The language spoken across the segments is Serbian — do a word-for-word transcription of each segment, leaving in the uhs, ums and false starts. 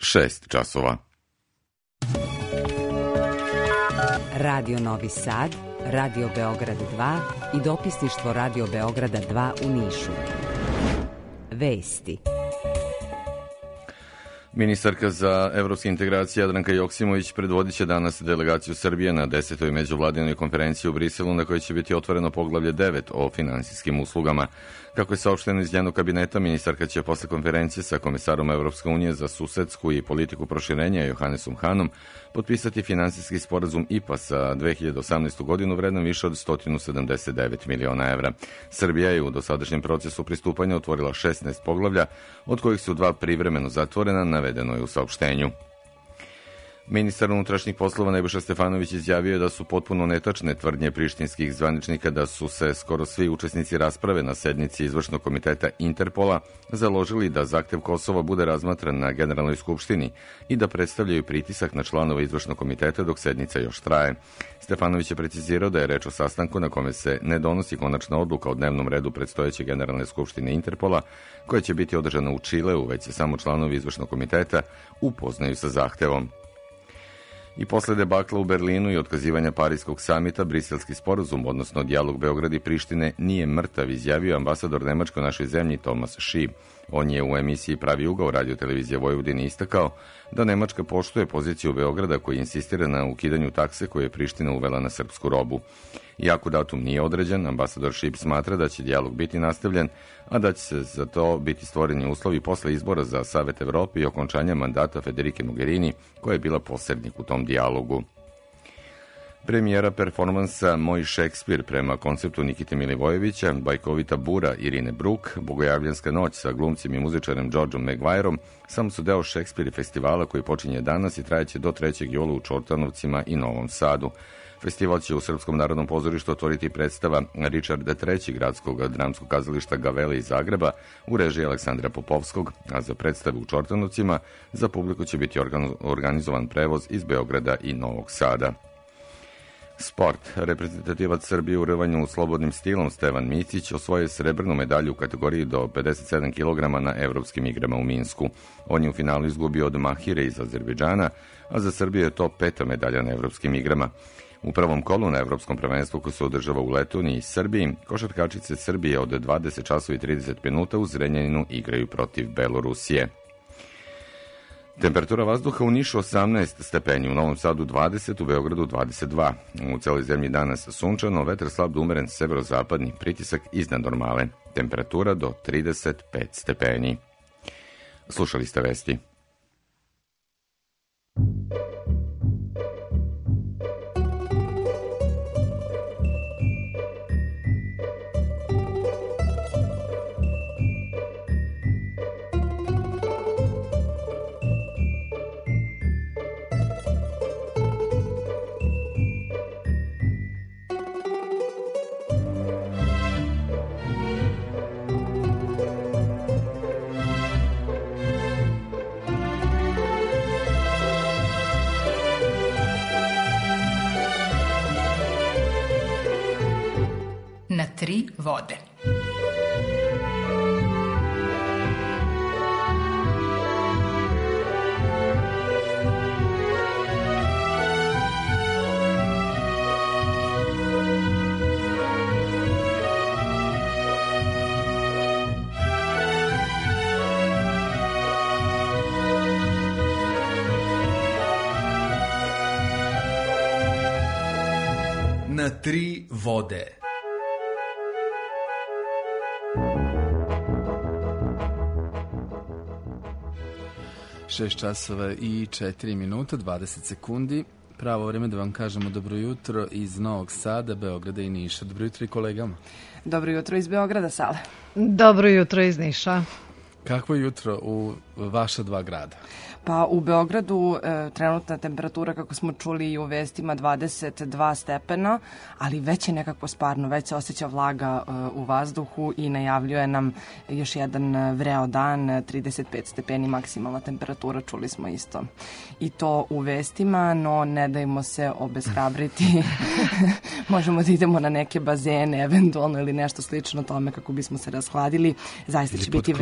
šest časova. Radio Novi Sad, Radio Beograd dva i dopisništvo Radio Beograda dva u Nišu. Vesti. Ministarka za evropske integracije Jadranka Joksimović predvodit će danas delegaciju Srbije na desetoj međuvladinoj konferenciji u Briselu na kojoj će biti otvoreno poglavlje devet o finansijskim uslugama. Kako je saopšteno iz njenog kabineta, ministarka će posle konferencije sa komesarom Evropske unije za susedsku i politiku proširenja Johannesom Hanom potpisati finansijski sporazum I P A za dve hiljade osamnaestu. godinu vredan više od sto sedamdeset devet miliona evra. Srbija je u dosadašnjem procesu pristupanja otvorila šesnaest poglavlja, od kojih su dva privremeno zatvorena, navedeno je u saopštenju. Ministar unutrašnjih poslova Nebojša Stefanović izjavio je da su potpuno netačne tvrdnje prištinskih zvaničnika da su se skoro svi učesnici rasprave na sednici Izvršnog komiteta Interpola založili da zahtev Kosova bude razmatran na Generalnoj skupštini i da predstavljaju pritisak na članove Izvršnog komiteta dok sednica još traje. Stefanović je precizirao da je reč o sastanku na kome se ne donosi konačna odluka o dnevnom redu predstojeće Generalne skupštine Interpola, koja će biti održana u Čileu, već se samo članovi Izvršnog komiteta upoznaju sa zahtevom. I posle debakla u Berlinu i otkazivanja Pariskog samita, briselski sporazum, odnosno dijalog Beograda i Prištine, nije mrtav, izjavio ambasador Nemačke u našoj zemlji Thomas Schieb. On je u emisiji Pravi ugao Radio televizije Vojvodine istakao da Nemačka poštuje poziciju Beograda koji insistira na ukidanju takse koje je Priština uvela na srpsku robu. Iako datum nije određen, ambasador Schieb smatra da će dijalog biti nastavljen, a da će se za to biti stvoreni uslovi posle izbora za Savet Evrope i okončanja mandata Federike Mogherini, koja je bila posrednik u tom dijalogu. Premijera performansa Moj Šekspir prema konceptu Nikite Milivojevića, Bajkovita bura Irine Bruk, Bogojavljanska noć sa glumcem i muzičarem Georgeom Maguireom samo su deo Šekspir festivala koji počinje danas i trajeće do trećeg jula u Čortanovcima i Novom Sadu. Festival će u Srpskom narodnom pozorištu otvoriti predstava Richarda trećeg gradskog dramskog kazališta Gavele iz Zagreba u režiji Aleksandra Popovskog, a za predstavu u Čortanovcima za publiku će biti organizovan prevoz iz Beograda i Novog Sada. Sport. Reprezentativac Srbije u rvanju slobodnim stilom Stevan Micić osvojio srebrnu medalju u kategoriji do pedeset sedam kilograma na Evropskim igrama u Minsku. On je u finalu izgubio od Mahire iz Azerbejdžana, a za Srbiju je to peta medalja na Evropskim igrama. U prvom kolu na Evropskom prvenstvu koje se održava u Letoniji i Srbiji, košarkačice Srbije od dvadeset časova i trideset minuta u Zrenjaninu igraju protiv Belorusije. Temperatura vazduha u Nišu osamnaest stepeni, u Novom Sadu dvadeset, u Beogradu dvadeset dva. U celoj zemlji danas sunčano, vetar slab do umeren severozapadni, pritisak iznad normale. Temperatura do trideset pet stepeni. Slušali ste vesti. Na tri vode. Na tri vode. šest časova i četiri minuta, dvadeset sekundi. Pravo vreme da vam kažemo dobro jutro iz Novog Sada, Beograda i Niša. Dobro jutro i kolegama. Dobro jutro iz Beograda, Sale. Dobro jutro iz Niša. Kakvo je jutro u vaša dva grada? Pa u Beogradu e, trenutna temperatura, kako smo čuli i u vestima, dvadeset dva stepena, ali već je nekako sparno, već se osjeća vlaga e, u vazduhu i najavljuje nam još jedan vreo dan, trideset pet stepeni maksimalna temperatura, čuli smo isto. I to u vestima, no ne dajmo se obeshrabriti. Možemo da idemo na neke bazene, eventualno ili nešto slično tome kako bismo se rashladili. Zaista će biti vreo dan.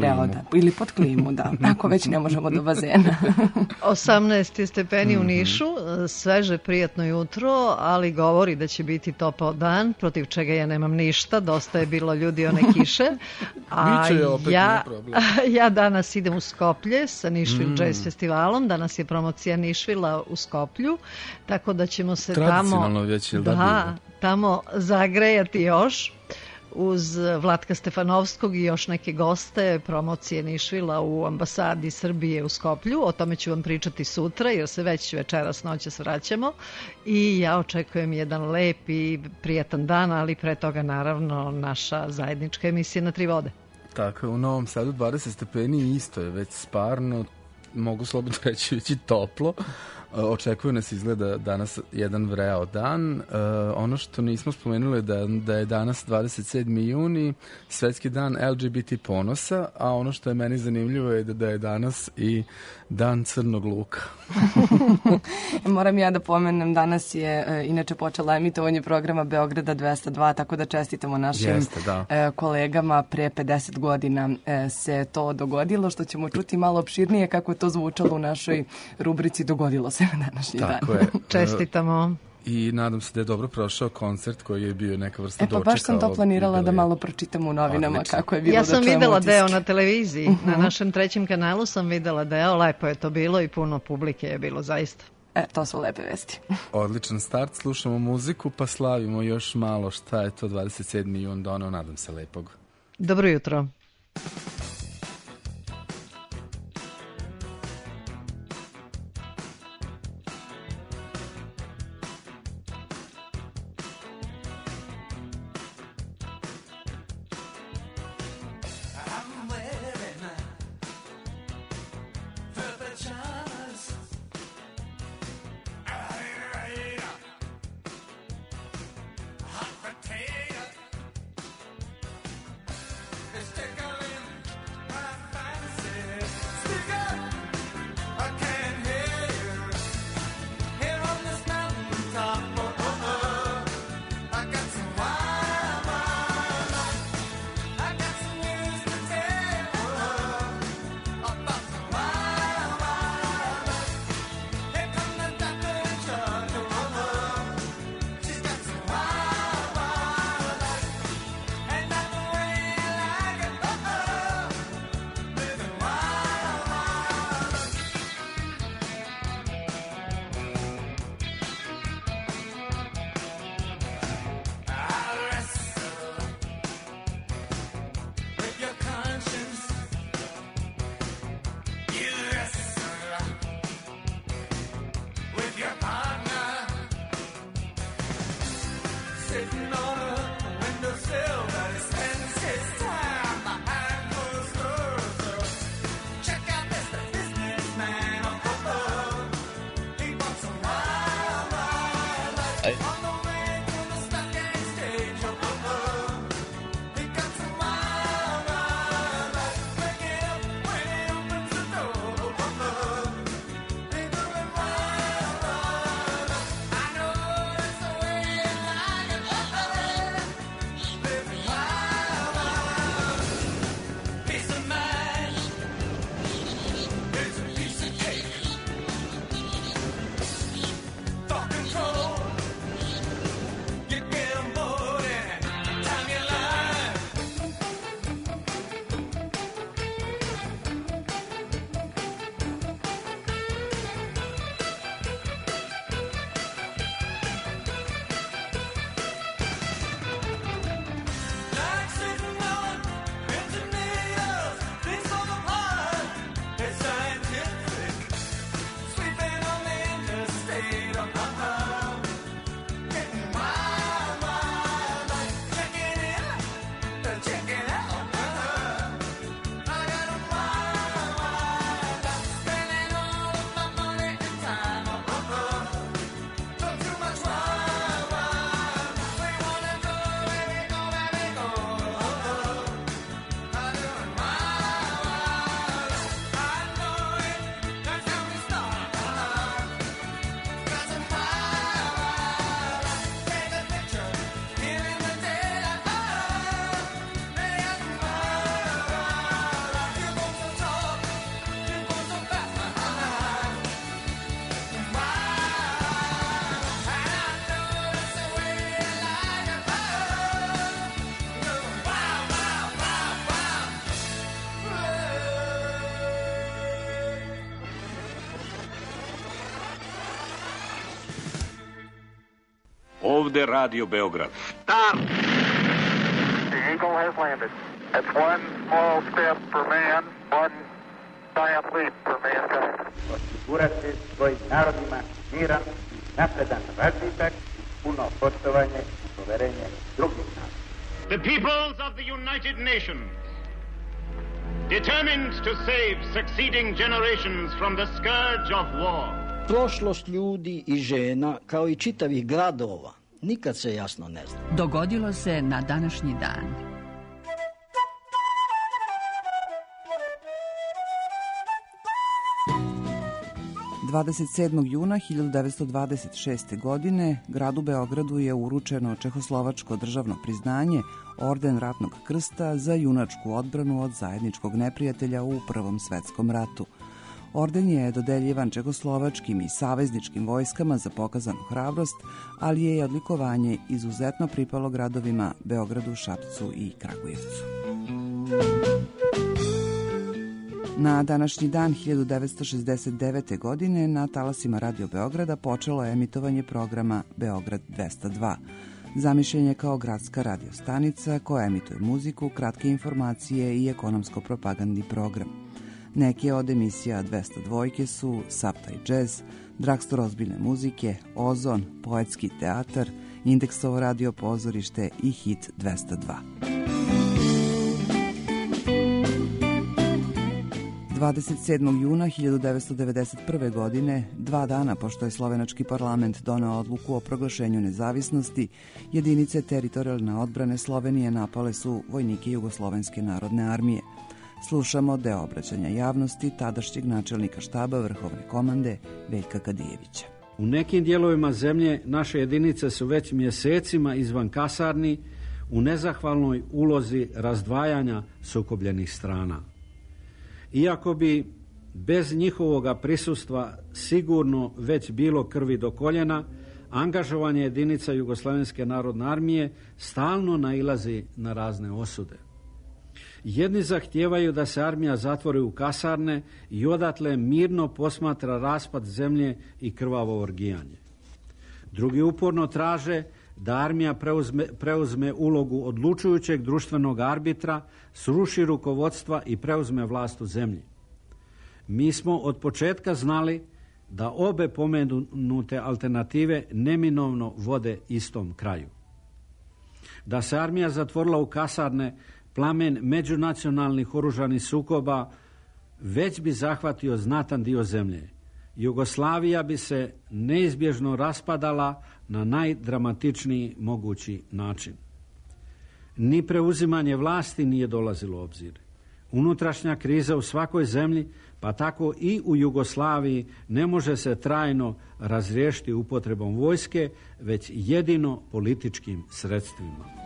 ili pod klimu, da. Ako već ne možemo do bazena. osamnaest stepeni u Nišu, sveže, prijatno jutro, ali govori da će biti topao dan, protiv čega ja nemam ništa, dosta je bilo ljudi one kiše. A ja, ja danas idem u Skoplje sa Nišvil mm. Jazz festivalom, danas je promocija Nišvila u Skoplju, tako da ćemo se tamo, već, da, da, tamo zagrejati još uz Vlatka Stefanovskog i još neke goste promocije Nišvila u ambasadi Srbije u Skoplju. O tome ću vam pričati sutra jer se već večeras noćas vraćamo i ja očekujem jedan lep i prijatan dan, ali pre toga naravno naša zajednička emisija Na tri vode. Tako je, u Novom Sadu dvadeset stepeni, isto je već sparno, mogu slobodno reći već i toplo. Očekuje nas izgleda danas jedan vreo dan. Uh, ono što nismo spomenuli je da, da je danas dvadeset sedmi juni, svetski dan L G B T ponosa, a ono što je meni zanimljivo je da, da je danas i dan crnog luka. Moram ja da pomenem, danas je uh, inače počela emitovanje programa Beograda dvesta dva, tako da čestitamo našim Jeste, da. uh, kolegama. Pre pedeset godina uh, se to dogodilo, što ćemo čuti malo opširnije kako je to zvučalo u našoj rubrici Dogodilo se na današnji Tako dan. Je. Čestitamo. I nadam se da je dobro prošao koncert koji je bio neka vrsta e, pa dočeka. Baš sam to planirala da malo pročitam u novinama. Odlično. Kako je bilo. Ja sam da videla utiske. deo na televiziji, uh-huh. na našem trećem kanalu sam videla deo, lepo je to bilo i puno publike je bilo zaista. E, to su lepe vesti. Odličan start, slušamo muziku pa slavimo još malo šta je to dvadeset sedmi jun doneo, nadam se lepog. Dobro jutro. ovde Radio Beograd. Start! The Eagle has landed. It's one small step for man, one giant leap for mankind. Osigurati svojim narodima miran, napredan razvitak, puno poštovanje i poverenje drugih naroda. The peoples of the United Nations, determined to save succeeding generations from the scourge of war. Prošlost ljudi i žena, kao i čitavih gradova, nikad se jasno ne zna. Dogodilo se na današnji dan. dvadeset sedmog juna hiljadu devetsto dvadeset šeste. godine gradu Beogradu je uručeno čehoslovačko državno priznanje, orden ratnog krsta za junačku odbranu od zajedničkog neprijatelja u Prvom svetskom ratu. Orden je dodeljivan čehoslovačkim i savezničkim vojskama za pokazanu hrabrost, ali je odlikovanje izuzetno pripalo gradovima Beogradu, Šapcu i Kragujevcu. Na današnji dan hiljadu devetsto šezdeset devete. godine na talasima Radio Beograda počelo je emitovanje programa Beograd dvesta dva. Zamišljen je kao gradska radiostanica koja emituje muziku, kratke informacije i ekonomsko-propagandni program. Neke od emisija dvesta dva su Saptaj džez, Dragstor ozbiljne muzike, Ozon, Poetski teatar, Indeksovo radio pozorište i Hit dvesta dva. dvadeset sedmog juna hiljadu devetsto devedeset prve. godine, dva dana pošto je slovenački parlament doneo odluku o proglašenju nezavisnosti, jedinice teritorijalne odbrane Slovenije napale su vojnike Jugoslovenske narodne armije. Slušamo deo obraćanja javnosti tadašnjeg načelnika štaba Vrhovne komande Veljka Kadijevića. U nekim dijelovima zemlje naše jedinice su već mjesecima izvan kasarni u nezahvalnoj ulozi razdvajanja sukobljenih strana. Iako bi bez njihovoga prisustva sigurno već bilo krvi do koljena, angažovanje jedinica Jugoslovenske narodne armije stalno nailazi na razne osude. Jedni zahtijevaju da se armija zatvori u kasarne i odatle mirno posmatra raspad zemlje i krvavo orgijanje. Drugi uporno traže da armija preuzme, preuzme ulogu odlučujućeg društvenog arbitra, sruši rukovodstva i preuzme vlast u zemlji. Mi smo od početka znali da obe pomenute alternative neminovno vode istom kraju. Da se armija zatvorila u kasarne, plamen međunacionalnih oružanih sukoba već bi zahvatio znatan dio zemlje. Jugoslavija bi se neizbježno raspadala na najdramatičniji mogući način. Ni preuzimanje vlasti nije dolazilo u obzir. Unutrašnja kriza u svakoj zemlji, pa tako i u Jugoslaviji, ne može se trajno razriješiti upotrebom vojske, već jedino političkim sredstvima.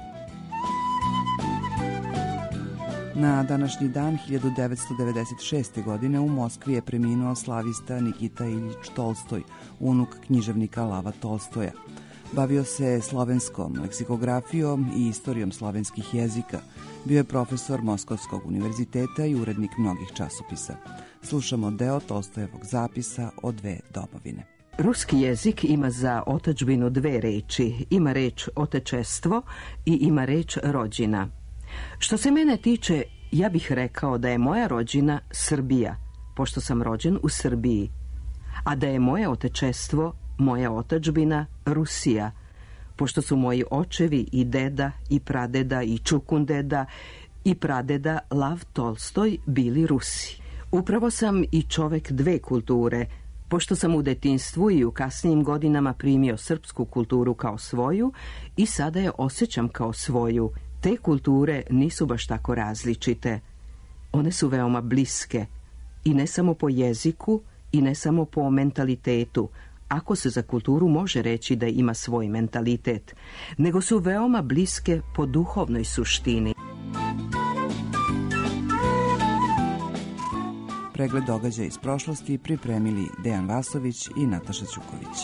Na današnji dan hiljadu devetsto devedeset šeste. godine u Moskvi je preminuo slavista Nikita Iljič Tolstoj, unuk književnika Lava Tolstoja. Bavio se slovenskom leksikografijom i istorijom slovenskih jezika. Bio je profesor Moskovskog univerziteta i urednik mnogih časopisa. Slušamo deo Tolstojevog zapisa o dve domovine. Ruski jezik ima za otadžbinu dve reči. Ima reč otečestvo i ima reč rođina. Što se mene tiče, ja bih rekao da je moja rođina Srbija, pošto sam rođen u Srbiji, a da je moje otečestvo, moja otadžbina Rusija, pošto su moji očevi i deda i pradeda i čukundeda i pradeda Lav Tolstoj bili Rusi. Upravo sam i čovek dve kulture, pošto sam u detinjstvu i u kasnijim godinama primio srpsku kulturu kao svoju i sada je osjećam kao svoju. Te kulture nisu baš tako različite. One su veoma bliske i ne samo po jeziku i ne samo po mentalitetu, ako se za kulturu može reći da ima svoj mentalitet, nego su veoma bliske po duhovnoj suštini. Pregled događaja iz prošlosti pripremili Dejan Vasović i Nataša Ćuković.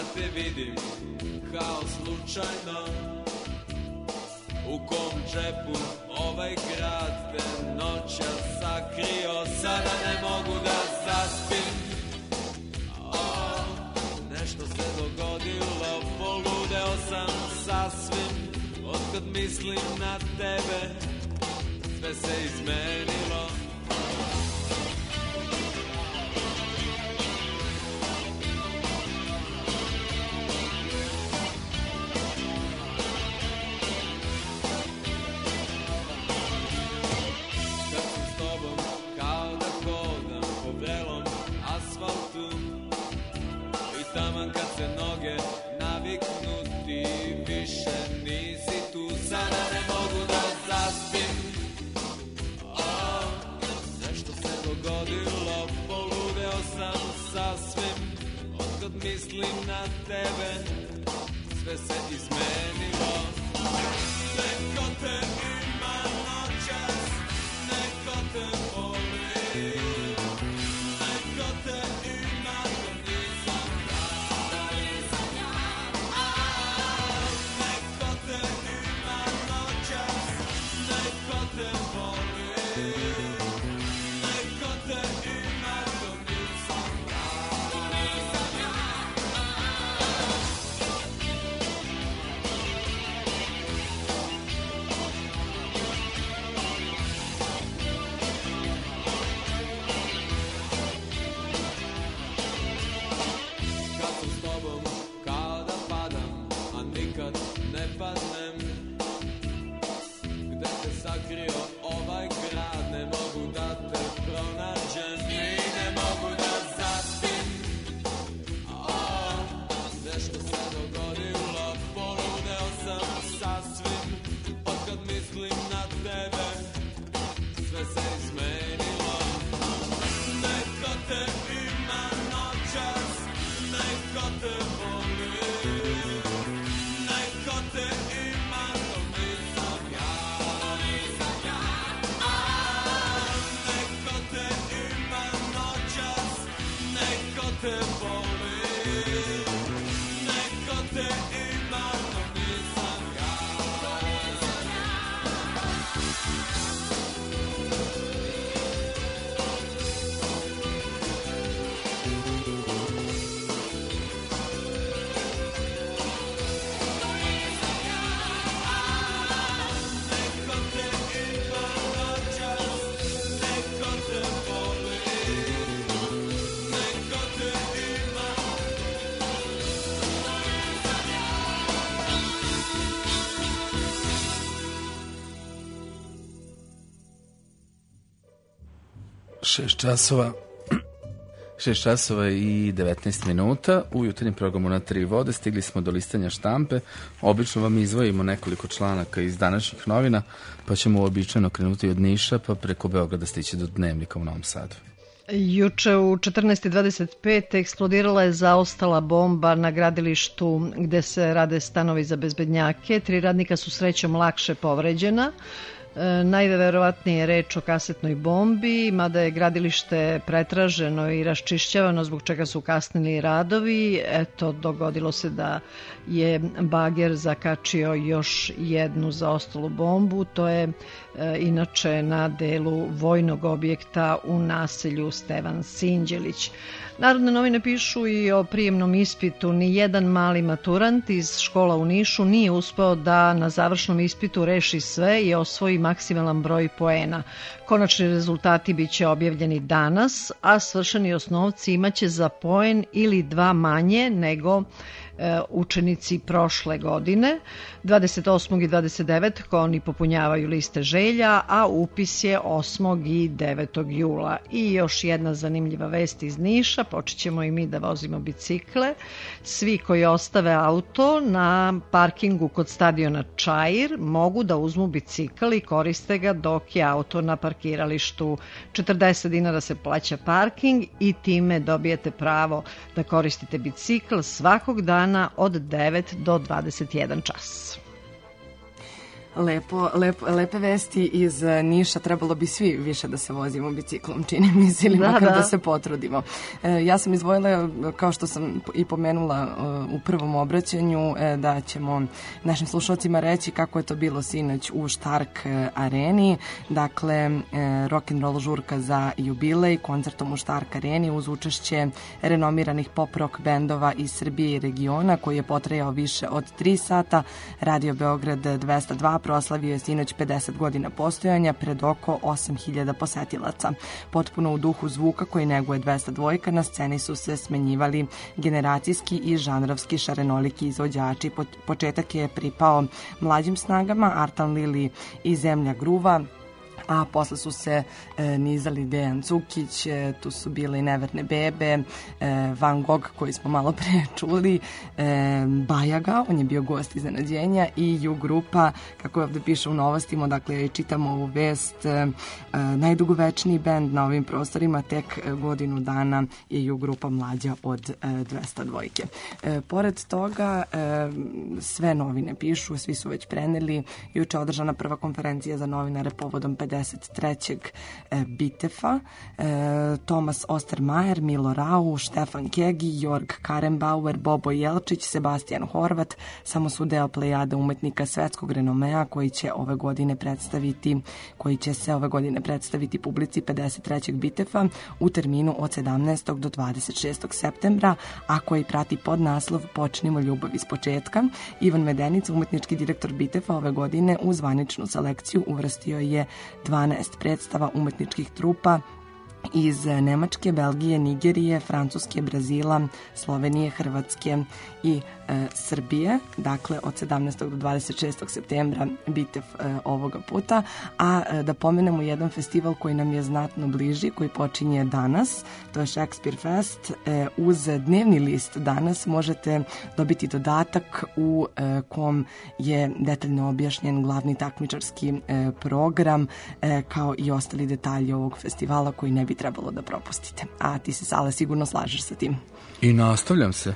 te vidim kao slučajno. U kom džepu ovaj grad te noćas sakrio. Sada ne mogu da zaspim. Oh, nešto se dogodilo, poludeo sam sasvim. Otkad mislim na tebe, sve se izmenilo. Taman kad se noge naviknu ti više nisi tu. Sada ne mogu da zaspim. Oh, nešto se dogodilo, poludeo sam sasvim. Otkad mislim na tebe, sve se izmenilo. Neko te ima noćas, neko te voli. Neko te ima, to nisam ja. Neko te ima noćas, neko te voli. Neko te ima, to nisam ja. Kad sam s tobom kao da padam, a nikad ne padnem. Gde te sakrio ovaj grad, ne mogu da te pronađem i ne mogu da zaspim. Oh, nešto se dogodilo, poludeo sam sasvim. Otkad mislim na tebe, sve se izmenilo. Neko te ima noćas, neko te voli. Neko te ima, to nisam ja. Neko te ima noćas, neko te voli. Neko te ima, to nisam ja. Neko te ima noćas, neko te voli. Neko te ima. Šest časova. Šest časova i devetnaest minuta. U jutarnjem programu Na tri vode stigli smo do listanja štampe. Obično vam izvojimo nekoliko članaka iz današnjih novina, pa ćemo uobičajeno krenuti od Niša, pa preko Beograda stići do Dnevnika u Novom Sadu. Juče u četrnaest i dvadeset pet eksplodirala je zaostala bomba na gradilištu gde se rade stanovi za bezbednjake. Tri radnika su srećom lakše povređena. E, najverovatnije je reč o kasetnoj bombi, mada je gradilište pretraženo i raščišćavano, zbog čega su kasnili radovi. Eto, dogodilo se da je bager zakačio još jednu zaostalu bombu. To je e, inače na delu vojnog objekta u naselju Stevan Sinđelić. Narodne novine pišu i o prijemnom ispitu. Nijedan mali maturant iz škola u Nišu nije uspeo da na završnom ispitu reši sve i osvoji maksimalan broj poena. Konačni rezultati biće objavljeni danas, a svršeni osnovci imaće za poen ili dva manje nego učenici prošle godine. dvadeset osmog i dvadeset devetog oni popunjavaju liste želja, a upis je osmog i devetog jula. I još jedna zanimljiva vest iz Niša, počet ćemo i mi da vozimo bicikle. Svi koji ostave auto na parkingu kod stadiona Čair mogu da uzmu bicikl i koriste ga dok je auto na parkiralištu. četrdeset dinara se plaća parking i time dobijete pravo da koristite bicikl svakog dana od devet do dvadeset jedan čas. Lepo, lepo, lepe vesti iz Niša, trebalo bi svi više da se vozimo biciklom, čini mi se, ili Da, makar da. da se potrudimo. E, ja sam izdvojila, kao što sam i pomenula e, u prvom obraćanju, e, da ćemo našim slušalcima reći kako je to bilo sinoć u Štark areni. Dakle, e, rock'n'roll žurka za jubilej, koncertom u Štark areni uz učešće renomiranih pop-rock bendova iz Srbije i regiona, koji je potrajao više od tri sata. Radio Beograd dvesta dva proslavio je sinoć pedeset godina postojanja pred oko osam hiljada posetilaca. Potpuno u duhu zvuka koji neguje dvesta dva, na sceni su se smenjivali generacijski i žanrovski šarenoliki izvođači. Početak je pripao mlađim snagama, Artan Lili i Zemlja gruva, a posle su se e, nizali Dejan Cukić, e, tu su bile i Neverne bebe, e, Van Gogh koji smo malo pre čuli, e, Bajaga, on je bio gost iznenađenja, i U grupa, kako ovde piše u novostima, dakle čitamo ovu vest, e, najdugovečniji bend na ovim prostorima, tek godinu dana je U grupa mlađa od e, dvesta dva. E, pored toga, e, sve novine pišu, svi su već preneli, juče održana prva konferencija za novinare povodom pedeset trećeg Bitefa. Tomas Ostermajer, Milo Rau, Štefan Kegi, Jorg Karenbauer, Bobo Jelčić, Sebastian Horvat samo su deo plejada umetnika svetskog renomea koji će ove godine predstaviti koji će se ove godine predstaviti publici pedeset trećeg Bitefa u terminu od sedamnaestog do dvadeset šestog septembra, a koji prati podnaslov Počnimo ljubav iz početka. Ivan Medenica, umetnički direktor Bitefa, ove godine u zvaničnu selekciju uvrstio je dvanaest predstava umetničkih trupa iz Nemačke, Belgije, Nigerije, Francuske, Brazila, Slovenije, Hrvatske i e, Srbije. Dakle, od sedamnaestog do dvadeset šestog septembra Bitev e, ovoga puta. A e, da pomenemo jedan festival koji nam je znatno bliži, koji počinje danas. To je Shakespeare Fest. E, uz dnevni list danas možete dobiti dodatak u e, kom je detaljno objašnjen glavni takmičarski e, program, e, kao i ostali detalji ovog festivala koji ne bi trebalo da propustite. A ti se, Sale, sigurno slažeš sa tim. I nastavljam se.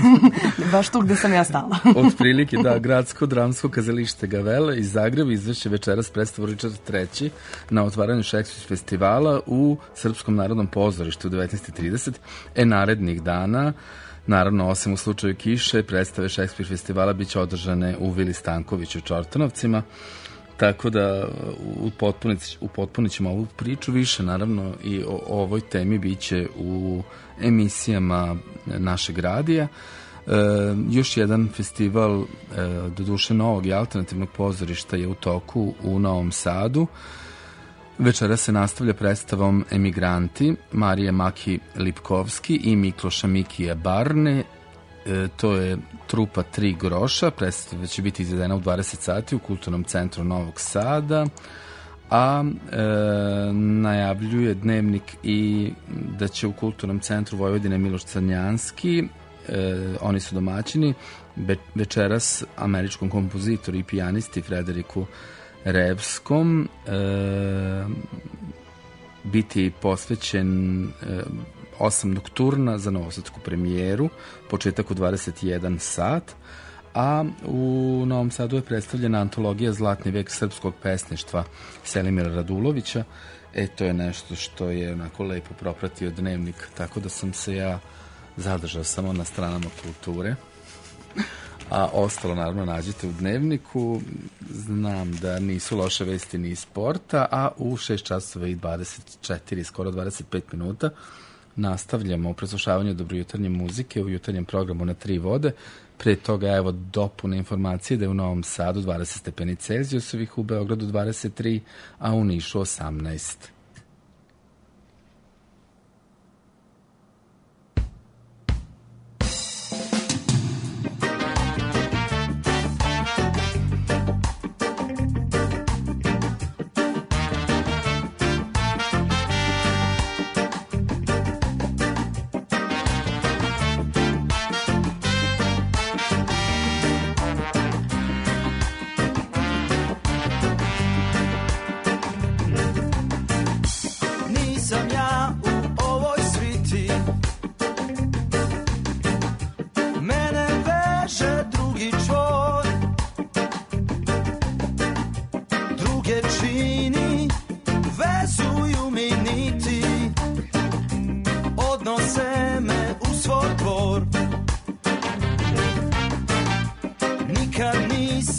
Baš tu gde sam ja stala. Od prilike, da, Gradsko dramsko kazalište Gavele iz Zagreba izvešće večeras predstavu Richard treći na otvaranju Shakespeare festivala u Srpskom narodnom pozorištu u devetnaest i trideset. E, narednih dana, naravno, osim u slučaju kiše, predstave Shakespeare festivala biće održane u Vili Stankoviću u Čortanovcima. Tako da upotpunit, upotpunit ćemo ovu priču više, naravno, i o, o ovoj temi biće u emisijama našeg radija. E, još jedan festival, e, doduše novog i alternativnog pozorišta, je u toku u Novom Sadu. Večera se nastavlja predstavom Emigranti Marije Maki Lipkovski i Mikloša Mikija Barne. E, to je trupa Tri groša, predstava će biti izvedena u dvadeset sati u Kulturnom centru Novog Sada, a e, najavljuje Dnevnik i da će u Kulturnom centru Vojvodine Miloš Crnjanski, e, oni su domaćini, be, večeras američkom kompozitoru i pijanisti Frederiku Revskom e, biti posvećen e, osam nokturna za novosadsku premijeru, početak u dvadeset jedan sat, a u Novom Sadu je predstavljena antologija Zlatni vek srpskog pesništva Selimira Radulovića. E, to je nešto što je onako lepo propratio Dnevnik, tako da sam se ja zadržao samo na stranama kulture. A ostalo, naravno, nađete u Dnevniku. Znam da nisu loše vesti ni iz sporta, a u šest časova i dvadeset četiri, skoro dvadeset pet minuta, nastavljamo u preslušavanju dobrojutarnje muzike u jutarnjem programu Na tri vode. Pre toga, evo, dopune informacije da je u Novom Sadu dvadeset stepeni Celzijusovih, u Beogradu dvadeset tri, a u Nišu osamnaest.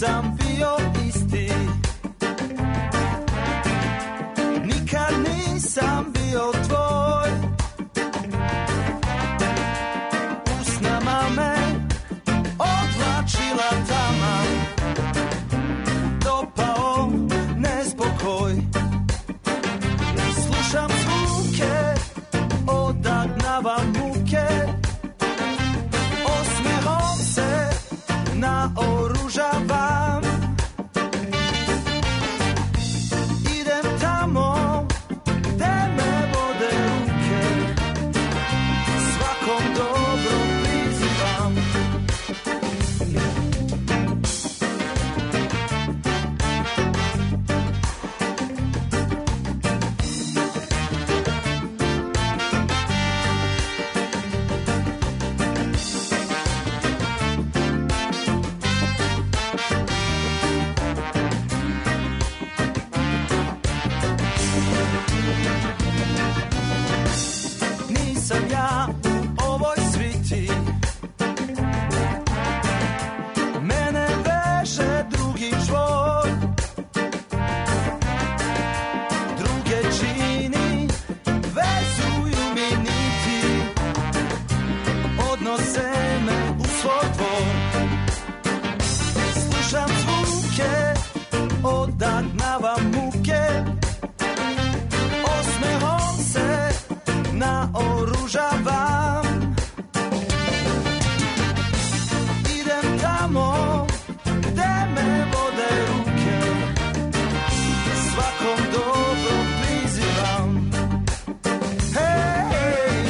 nisam bio isti, nikad nisam bio tvoj. Usnama me odvlačila tama, dopao nespokoj. Slušam zvuke, odagnavam muke, osmehom se naoružavam. Idem tamo gde me vode ruke, svakom dobro prizivam. Nisam ja u ovoj sviti, mene veže drugi čvor, druge čini, vezuju mi niti, odnose me u svoj dvor. Slušam zvuke, odagnavam muke, osmehom se naoružavam. Idem tamo gde me vode ruke, svakom dobro prizivam. Hej, hej.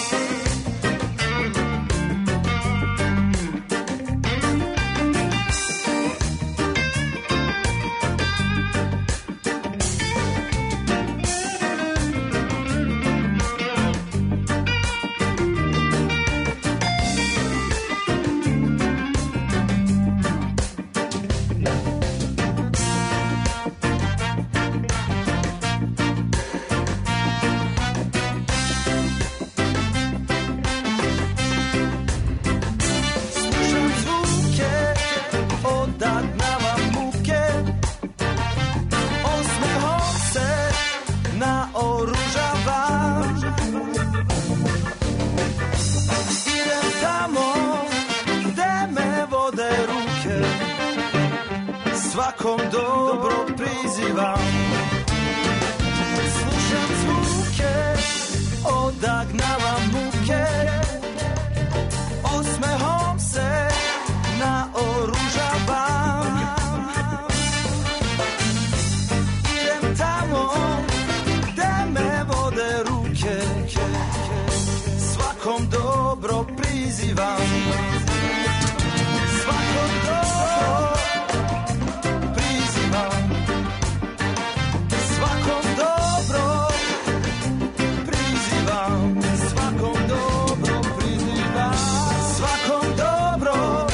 Slušam zvuke, odagnavam muke, osmehom se naoružavam. Idem tamo gde me vode ruke, svakom dobro prizivam. Slušam zvuke, odagnavam muke, osmehom se naoružavam. Idem tamo gde me vode ruke, svakom dobro prizivam. Svakom dobro prizivam. Svakom dobro prizivam. Svakom dobro prizivam. Svakom dobro.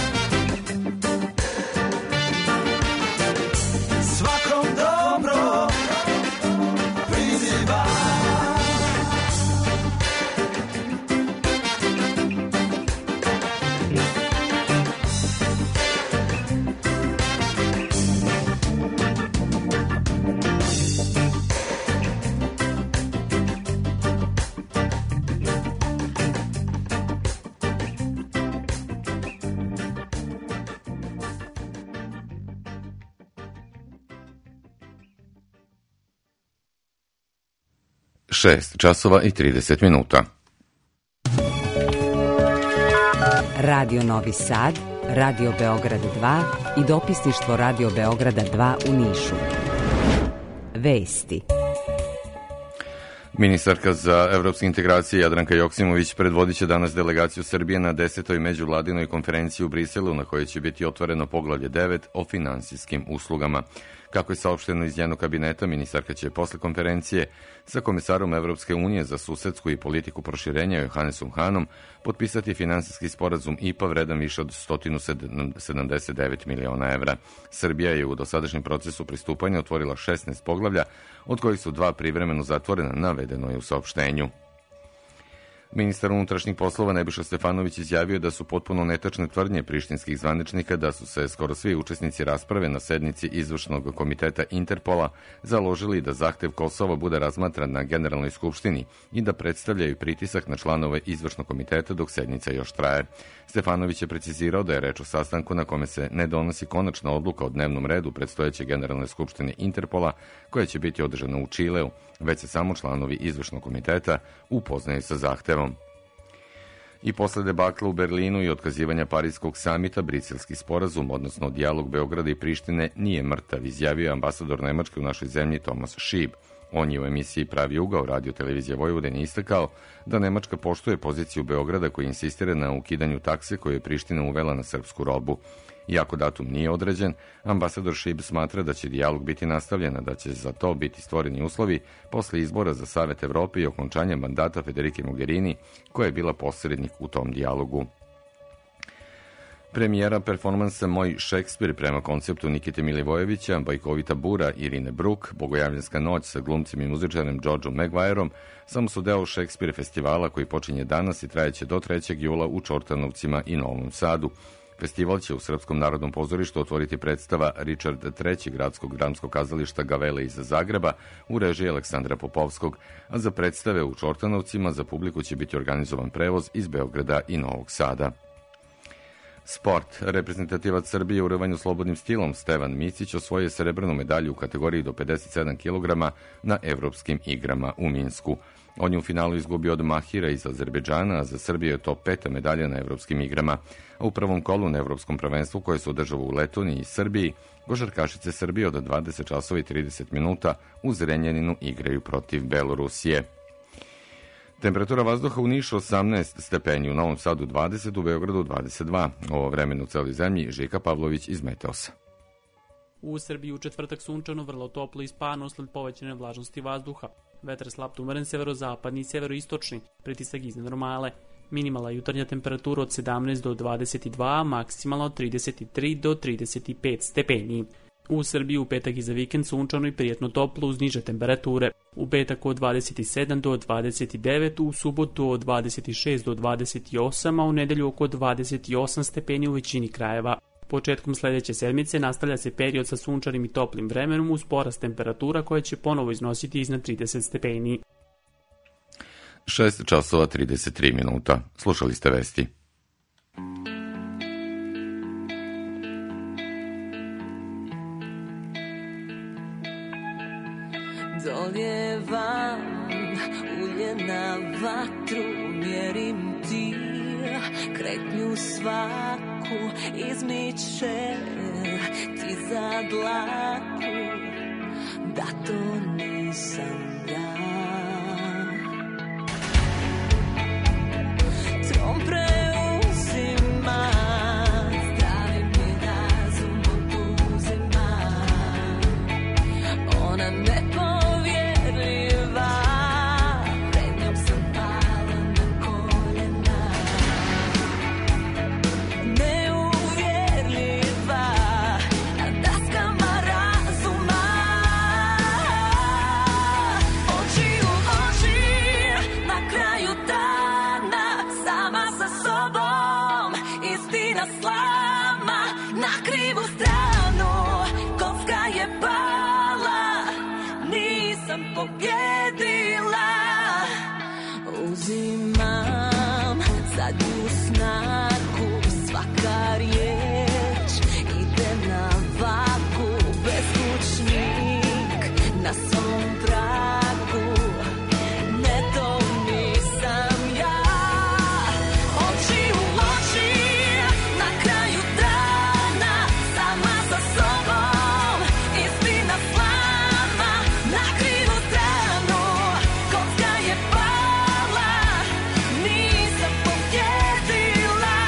Svakom dobro prizivam. šest časova i trideset minuta. Radio Novi Sad, Radio Beograd dva i dopisništvo Radio Beograda dva u Nišu. Vesti. Ministarka za evropske integracije Jadranka Joksimović predvodit će danas delegaciju Srbije na desetoj međuvladinoj konferenciji u Briselu, na kojoj će biti otvoreno poglavlje devet o finansijskim uslugama. Kako je saopšteno iz njenog kabineta, ministarka će posle konferencije sa komisarom Evropske unije za susedsku i politiku proširenja Johannesom Hanom potpisati finansijski sporazum I P A vredan više od sto sedamdeset devet miliona evra. Srbija je u dosadašnjem procesu pristupanja otvorila šesnaest poglavlja, od kojih su dva privremeno zatvorena, navedeno je u saopštenju. Ministar unutrašnjih poslova Nebojša Stefanović izjavio da su potpuno netačne tvrdnje prištinskih zvaničnika da su se skoro svi učesnici rasprave na sednici izvršnog komiteta Interpola založili da zahtev Kosova bude razmatran na Generalnoj skupštini i da predstavljaju pritisak na članove izvršnog komiteta dok sednica još traje. Stefanović je precizirao da je reč o sastanku na kome se ne donosi konačna odluka o dnevnom redu predstojeće Generalne skupštine Interpola, koja će biti održana u Čileu, već se samo članovi izvršnog komiteta upoznaju sa zahtevom. I posle debakla u Berlinu i otkazivanja Pariskog samita, Briselski sporazum, odnosno dijalog Beograda i Prištine, nije mrtav, izjavio je ambasador Nemačke u našoj zemlji Tomas Šib. On je u emisiji Pravi ugao Radio televizije Vojvodine istakao da Nemačka poštuje poziciju Beograda koji insistira na ukidanju takse koju je Priština uvela na srpsku robu. Iako datum nije određen, ambasador Šib smatra da će dijalog biti nastavljen, a da će za to biti stvoreni uslovi posle izbora za Savet Evrope i okončanja mandata Federike Mogherini, koja je bila posrednik u tom dijalogu. Premijera performansa Moj Šekspir prema konceptu Nikite Milivojevića, Bajkovita bura Irine Bruk, Bogojavljanska noć sa glumcem i muzičarem Georgeom Maguireom samo su deo Šekspir festivala koji počinje danas i trajeće do trećeg jula u Čortanovcima i Novom Sadu. Festival će u Srpskom narodnom pozorištu otvoriti predstava Richard treći gradskog dramskog kazališta Gavele iz Zagreba u režiji Aleksandra Popovskog, a za predstave u Čortanovcima za publiku će biti organizovan prevoz iz Beograda i Novog Sada. Sport. Reprezentativac Srbije u rvanju slobodnim stilom Stevan Micić osvojio je srebrnu medalju u kategoriji do pedeset sedam kilograma na Evropskim igrama u Minsku. On je u finalu izgubio od Mahira iz Azerbejdžana, a za Srbiju je to peta medalja na Evropskim igrama. A u prvom kolu na Evropskom prvenstvu koje se održava u Letoniji i Srbiji, košarkašice Srbije od dvadeset časova i trideset minuta u Zrenjaninu igraju protiv Belorusije. Temperatura vazduha u Nišu osamnaest stepeni, u Novom Sadu dvadeset, u Beogradu dvadeset dva. Ovo vreme u celoj zemlji, Žika Pavlović iz Meteosa. U Srbiji u četvrtak sunčano, vrlo toplo i spano usled povećane vlažnosti vazduha. Vetar slab umeren severozapadni i severoistočni, pritisak iznad normale. Minimalna jutarnja temperatura od sedamnaest do dvadeset dva, maksimalno od trideset tri do trideset pet stepeni. U Srbiji u petak i za vikend sunčano i prijetno toplo uz niže temperature. U petak od dvadeset sedam do dvadeset devet, u subotu od dvadeset šest do dvadeset osam, a u nedelju oko dvadeset osam stepeni u većini krajeva. Početkom sledeće sedmice nastavlja se period sa sunčanim i toplim vremenom uz porast temperatura koja će ponovo iznositi iznad trideset stepeni. šest časova trideset tri minuta. Slušali ste vesti. Doljevam ulje na vatru, mjerim ti kretnju svaku, izmiče ti za dlaku, da to nisam ja. Trom preuzima, zdravi mi razum oduzima, ona ne povjerljiva, pred njom sam pala na koljena, neuvjerljiva, na daskama razuma, oči u oči, na kraju dana, sama sa sobom, istina slama, na krivu stranu, kocka je pala, nisam pobjedila, uzimam zadnju snagu, svaka riječ ide na vagu, beskućnik na svom pragu, ne to nisam ja, oči u oči, na kraju dana, sama sa sobom, istina slama, na krivu stranu, kocka je pala, nisam pobjedila,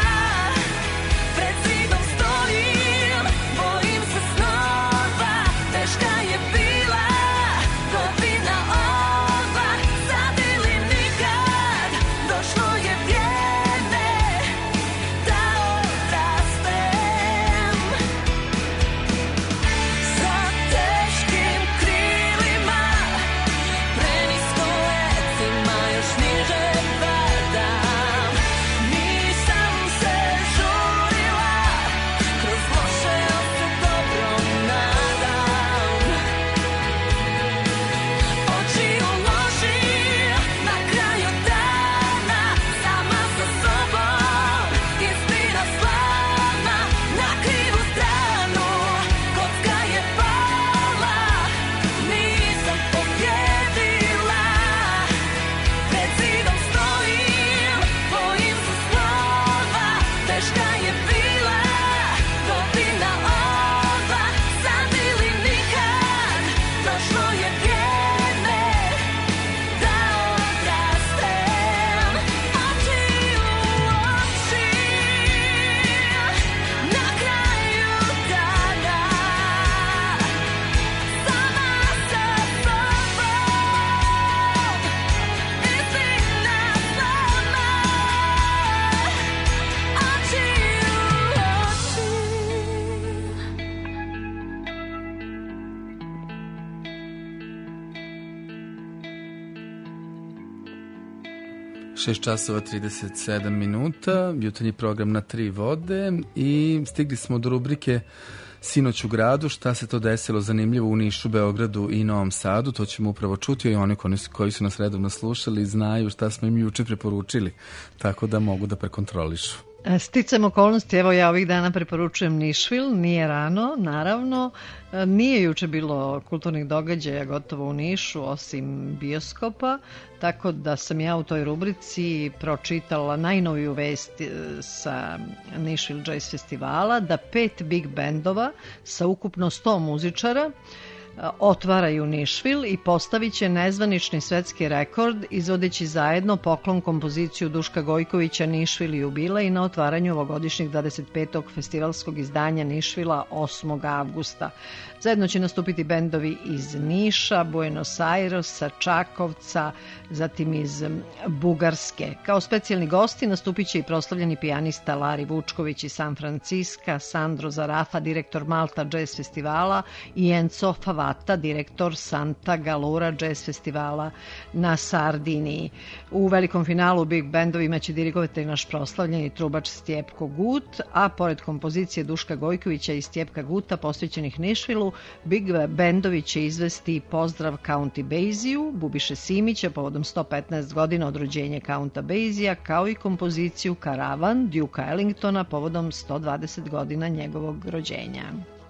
šest časova trideset sedam minuta, jutarnji program na tri vode i stigli smo do rubrike Sinoć u gradu, šta se to desilo zanimljivo u Nišu, Beogradu i Novom Sadu, to ćemo upravo čuti i oni koji su nas redovno slušali znaju šta smo im juče preporučili, tako da mogu da prekontrolišu. Sticam okolnosti, evo ja ovih dana preporučujem Nišvil, nije rano, naravno. Nije juče bilo kulturnih događaja gotovo u Nišu, osim bioskopa, tako da sam ja u toj rubrici pročitala najnoviju vest sa Nišvil Jazz festivala, da pet big bendova sa ukupno sto muzičara otvaraju Nišvil i postavit će nezvanični svetski rekord izvodeći zajedno poklon kompoziciju Duška Gojkovića Nišvil jubilej na otvaranju ovogodišnjeg dvadeset petog festivalskog izdanja Nišvila osmog avgusta. Zajedno će nastupiti bendovi iz Niša, Buenos Airesa, Čakovca, zatim iz Bugarske. Kao specijalni gosti nastupit će i proslavljeni pijanista Lari Vučković iz San Franciska, Sandro Zarafa, direktor Malta Jazz festivala i Enzo Favata, direktor Santa Galura Jazz festivala na Sardiniji. U velikom finalu big bendovima će dirigovati naš proslavljeni trubač Stjepko Gut, a pored kompozicije Duška Gojkovića i Stjepka Guta posvećenih Nišvilu, big bendovi će izvesti Pozdrav County Basiju, Bubiše Simića povodom sto petnaest godina od rođenja Counta Basija, kao i kompoziciju Karavan Duka Ellingtona povodom sto dvadeset godina njegovog rođenja.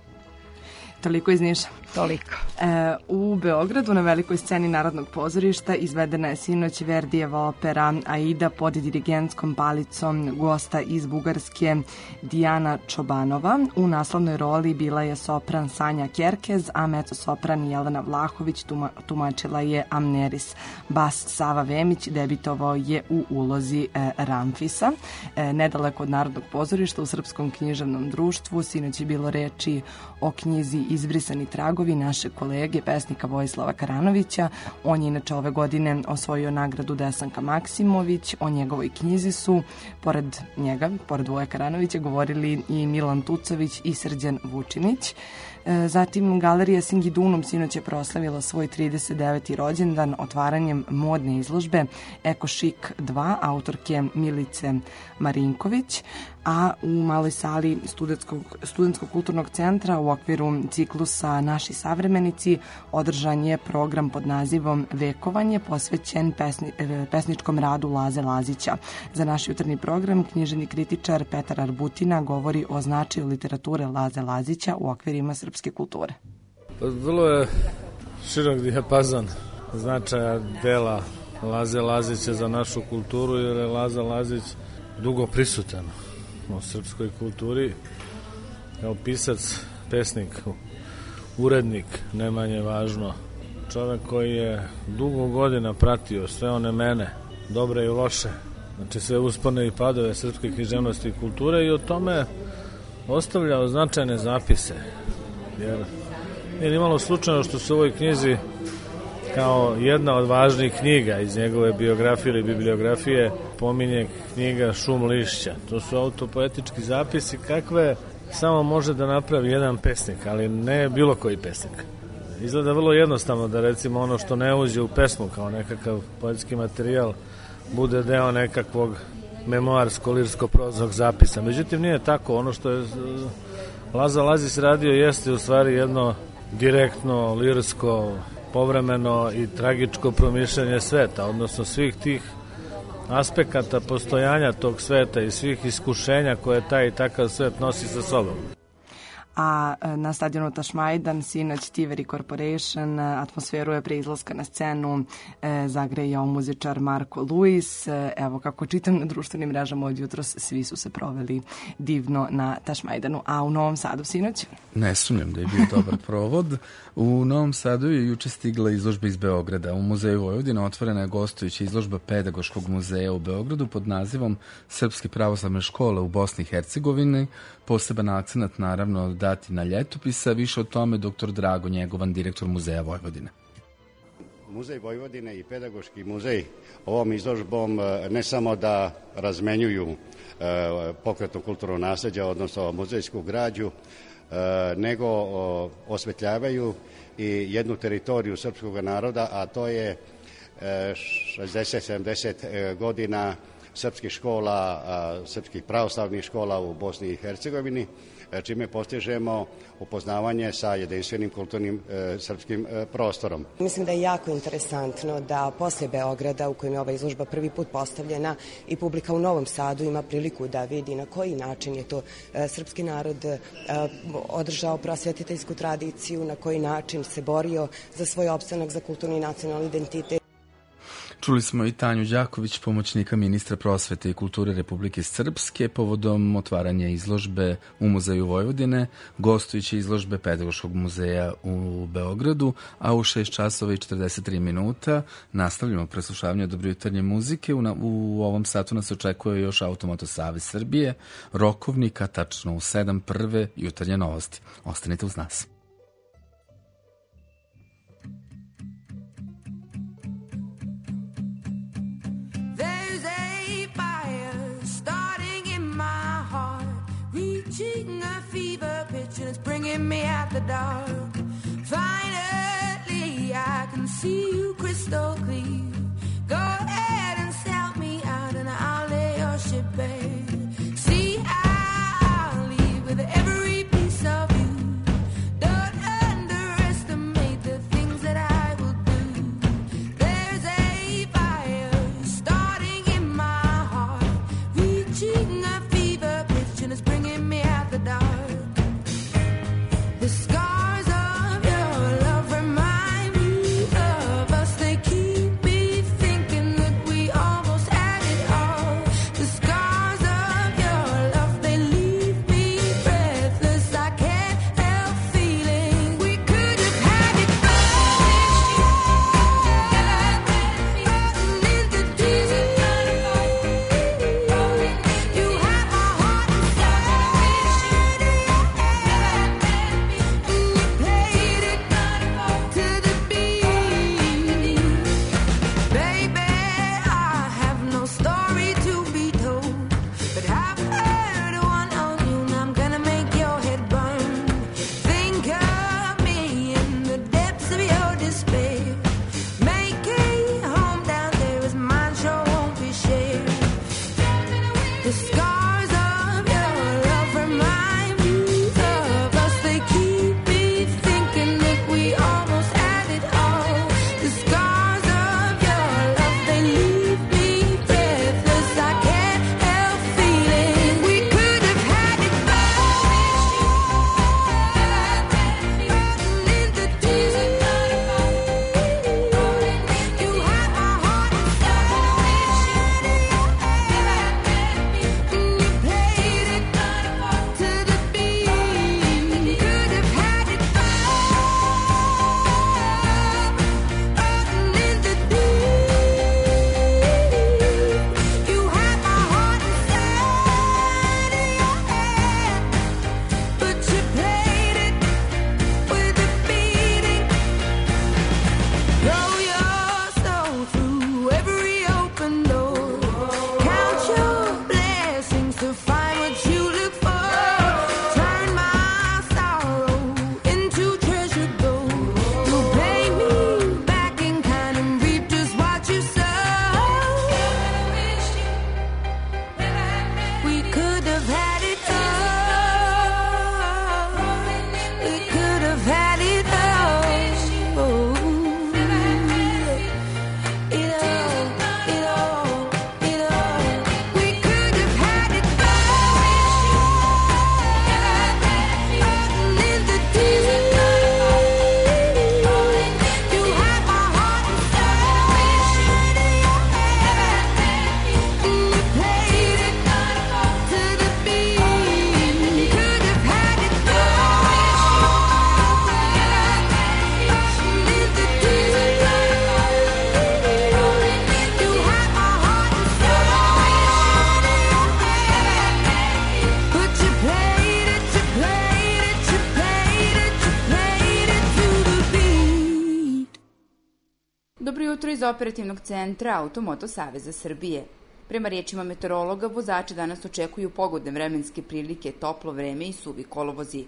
Toliko iz Niša. Toliko. E, u Beogradu na velikoj sceni Narodnog pozorišta izvedena je sinoć Verdijeva opera Aida pod dirigentskom palicom gosta iz Bugarske Dijana Čobanova. U naslovnoj roli bila je sopran Sanja Kerkez, a mezosopran Jelena Vlahović tuma, tumačila je Amneris. Bas Sava Vemić debitovao je u ulozi e, Ramfisa. E, nedaleko od Narodnog pozorišta u Srpskom književnom društvu sinoć je bilo reči o knjizi Izbrisani tragovi naše kolege pesnika Vojislava Karanovića. On je inače ove godine osvojio nagradu Desanka Maksimović. O njegovoj knjizi su, pored njega, pored Voje Karanovića, govorili i Milan Tucović i Srđan Vučinić. Zatim Galerija Singidunum sinoć je proslavila svoj trideset deveti rođendan otvaranjem modne izložbe Eko Chic dva autorke Milice Marinković, a u maloj sali studentskog, studentskog kulturnog centra u okviru ciklusa Naši savremenici održan je program pod nazivom Vekovanje posvećen pesni, pesničkom radu Laze Lazića. Za naš jutarnji program književni kritičar Petar Arbutina govori o značaju literature Laze Lazića u okvirima srpske kulture. Vrlo je širok dijapazon značaja dela Laze Lazića za našu kulturu, jer je Laza Lazić dugo prisutan u srpskoj kulturi kao pisac, pesnik, urednik, ne manje važno, čovek koji je dugo godina pratio sve one mene, dobre i loše, znači sve uspone i padove srpske književnosti i kulture, i o tome ostavljao značajne zapise, jer nije imalo slučajno što se u ovoj knjizi kao jedna od važnih knjiga iz njegove biografije ili bibliografije pominje knjiga Šum lišća. To su autopoetički zapisi kakve samo može da napravi jedan pesnik, ali ne bilo koji pesnik. Izgleda vrlo jednostavno da recimo ono što ne uđe u pesmu kao nekakav poetski materijal bude deo nekakvog memoarsko-lirsko-proznog zapisa. Međutim, nije tako. Ono što je Laza Lazić radio jeste u stvari jedno direktno, lirsko, povremeno i tragičko promišljanje sveta, odnosno svih tih aspekata postojanja tog sveta i svih iskušenja koje taj i takav svet nosi sa sobom. A na stadionu Tašmajdan sinoć Tiveri Corporation atmosferu je pre izlaska na scenu e, zagrejao muzičar Marko Luis. E, evo kako čitam na društvenim mrežama od jutros, svi su se proveli divno na Tašmajdanu. A u Novom Sadu sinoć? Ne sumnjam da je bio dobar provod. U Novom Sadu je juče stigla izložba iz Beograda. U Muzeju Vojvodine otvorena je gostujuća izložba Pedagoškog muzeja u Beogradu pod nazivom Srpske pravoslavne škole u Bosni i Hercegovini. Poseban akcenat naravno dati na ljetopisa. Više o tome doktor Drago Njegovan, direktor Muzeja Vojvodine. Muzej Vojvodine i Pedagoški muzej ovom izložbom ne samo da razmenjuju pokretno kulturno nasleđe, odnosno muzejsku građu, nego osvetljavaju i jednu teritoriju srpskog naroda, a to je šezdeset sedamdeset godina srpskih škola, srpskih pravoslavnih škola u Bosni i Hercegovini, čime postižemo upoznavanje sa jedinstvenim kulturnim e, srpskim e, prostorom. Mislim da je jako interesantno da posle Beograda, u kojem je ova izložba prvi put postavljena, i publika u Novom Sadu ima priliku da vidi na koji način je to e, srpski narod e, održao prosvetiteljsku tradiciju, na koji način se borio za svoj opstanak, za kulturni i nacionalni identitet. Čuli smo i Tanju Đaković, pomoćnika ministra prosvete i kulture Republike Srpske, povodom otvaranja izložbe u Muzeju Vojvodine, gostujuće izložbe Pedagoškog muzeja u Beogradu, a u šest časova i četrdeset tri minuta nastavljamo preslušavanje dobre jutarnje muzike. U, u ovom satu nas očekuje još Automoto Savez Srbije, Rokovnika, tačno u sedam prve jutarnje novosti. Ostanite uz nas. Reaching a fever pitch and it's bringing me out the dark. Finally, I can see you crystal clear. Go ahead and sell me out and I'll lay your ship bare. See, I'll leave with every piece of you. Don't underestimate the things that I will do. There's a fire starting in my heart, reaching a fever pitch and it's bringing me out the dark. The scars of your love remind me of us. They keep me thinking that we almost had it all. The scars of your love, they leave me breathless. I can't help feeling we could have had it all. In the deep, you have my heart inside. Played it to the beat. Baby, I have no story to be told, but I've heard one on you and I'm gonna make your head burn. Think of me in the depths of your despair. Make a home down there as mine sure won't be shared. The scars of your love remind me of us. They keep me thinking that we almost had it all. The scars of your love, they leave me breathless. I can't help feeling we could have had it all. In the deep, you have my heart inside. You played it to the beat. Could have had it all. In the deep, you have my heart inside of your hand, but you played it with a beating. Throw your soul through every open door. Count your blessings to find what you look for. Turn my sorrow into treasure gold. You'll pay me back in kind and reap just what you sow. We could have had it all. We could have had it all. It all, it all, it all. We could have had it all. In the deep, you have my heart inside. You played it to the beat. Could have had it all. In the deep, you have my heart inside. But you played it, you played it, you played it, you played it to the beat. Dobro jutro iz operativnog centra Automoto Saveza Srbije. Prema riječima meteorologa, vozači danas očekuju pogodne vremenske prilike, toplo vreme i suvi kolovozi.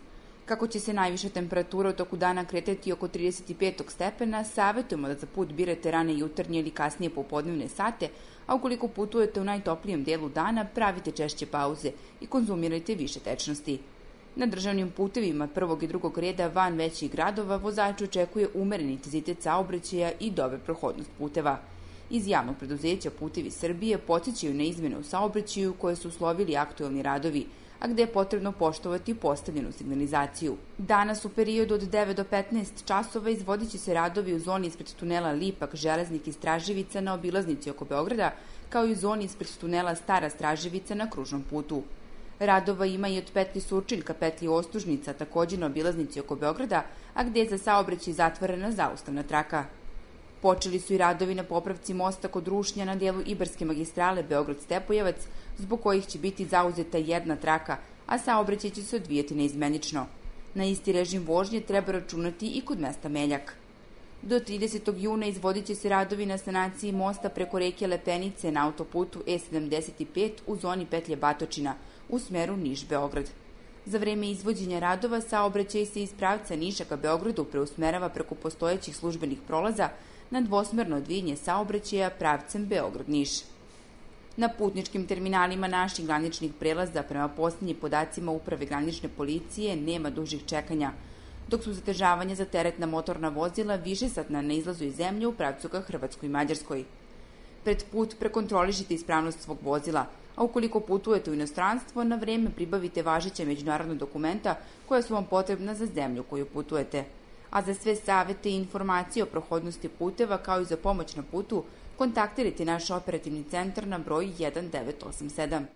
Kako će se najviša temperatura u toku dana kretati oko trideset pet stepena, savjetujemo da za put birate rane jutarnje ili kasnije popodnevne sate, a ukoliko putujete u najtoplijem delu dana, pravite češće pauze i konzumirajte više tečnosti. Na državnim putevima prvog i drugog reda van većih gradova vozač očekuje umeren intenzitet saobraćaja i dobar prohodnost puteva. Iz javnog preduzeća Putevi Srbije podsjećaju na izmene u saobraćaju koje su uslovili aktuelni radovi, a gde je potrebno poštovati postavljenu signalizaciju. Danas u periodu od devet do petnaest časova izvodit će se radovi u zoni ispred tunela Lipak, Železnik i Straževica na obilaznici oko Beograda, kao i u zoni ispred tunela Stara Straževica na kružnom putu. Radova ima i od petlji Surčin ka petlji Ostužnica, takođe na obilaznici oko Beograda, a gde je za saobraćaj zatvorena zaustavna traka. Počeli su i radovi na popravci mosta kod Rušnja na dijelu Ibarske magistrale Beograd-Stepojevac, zbog kojih će biti zauzeta jedna traka, a saobraćaj će se odvijati neizmenično. Na isti režim vožnje treba računati i kod mesta Meljak. Do tridesetog juna izvodit će se radovi na sanaciji mosta preko reke Lepenice na autoputu E sedamdeset pet u zoni petlje Batočina u smeru Niš-Beograd. Za vreme izvođenja radova saobraćaj se iz pravca Niša ka Beogradu preusmerava preko postojećih službenih prolaza na dvosmerno odvijanje saobraćaja pravcem Beograd-Niš. Na putničkim terminalima naših graničnih prelaza prema posljednjim podacima Uprave granične policije nema dužih čekanja, dok su zadržavanja za teretna motorna vozila višesatna na izlazu iz zemlje u pravcu ka Hrvatskoj i Mađarskoj. Pred put prekontrolišite ispravnost svog vozila, a ukoliko putujete u inostranstvo, na vreme pribavite važeća međunarodna dokumenta koja su vam potrebna za zemlju koju putujete. A za sve savete i informacije o prohodnosti puteva kao i za pomoć na putu, kontaktirajte naš operativni centar na broj jedan devet osam sedam.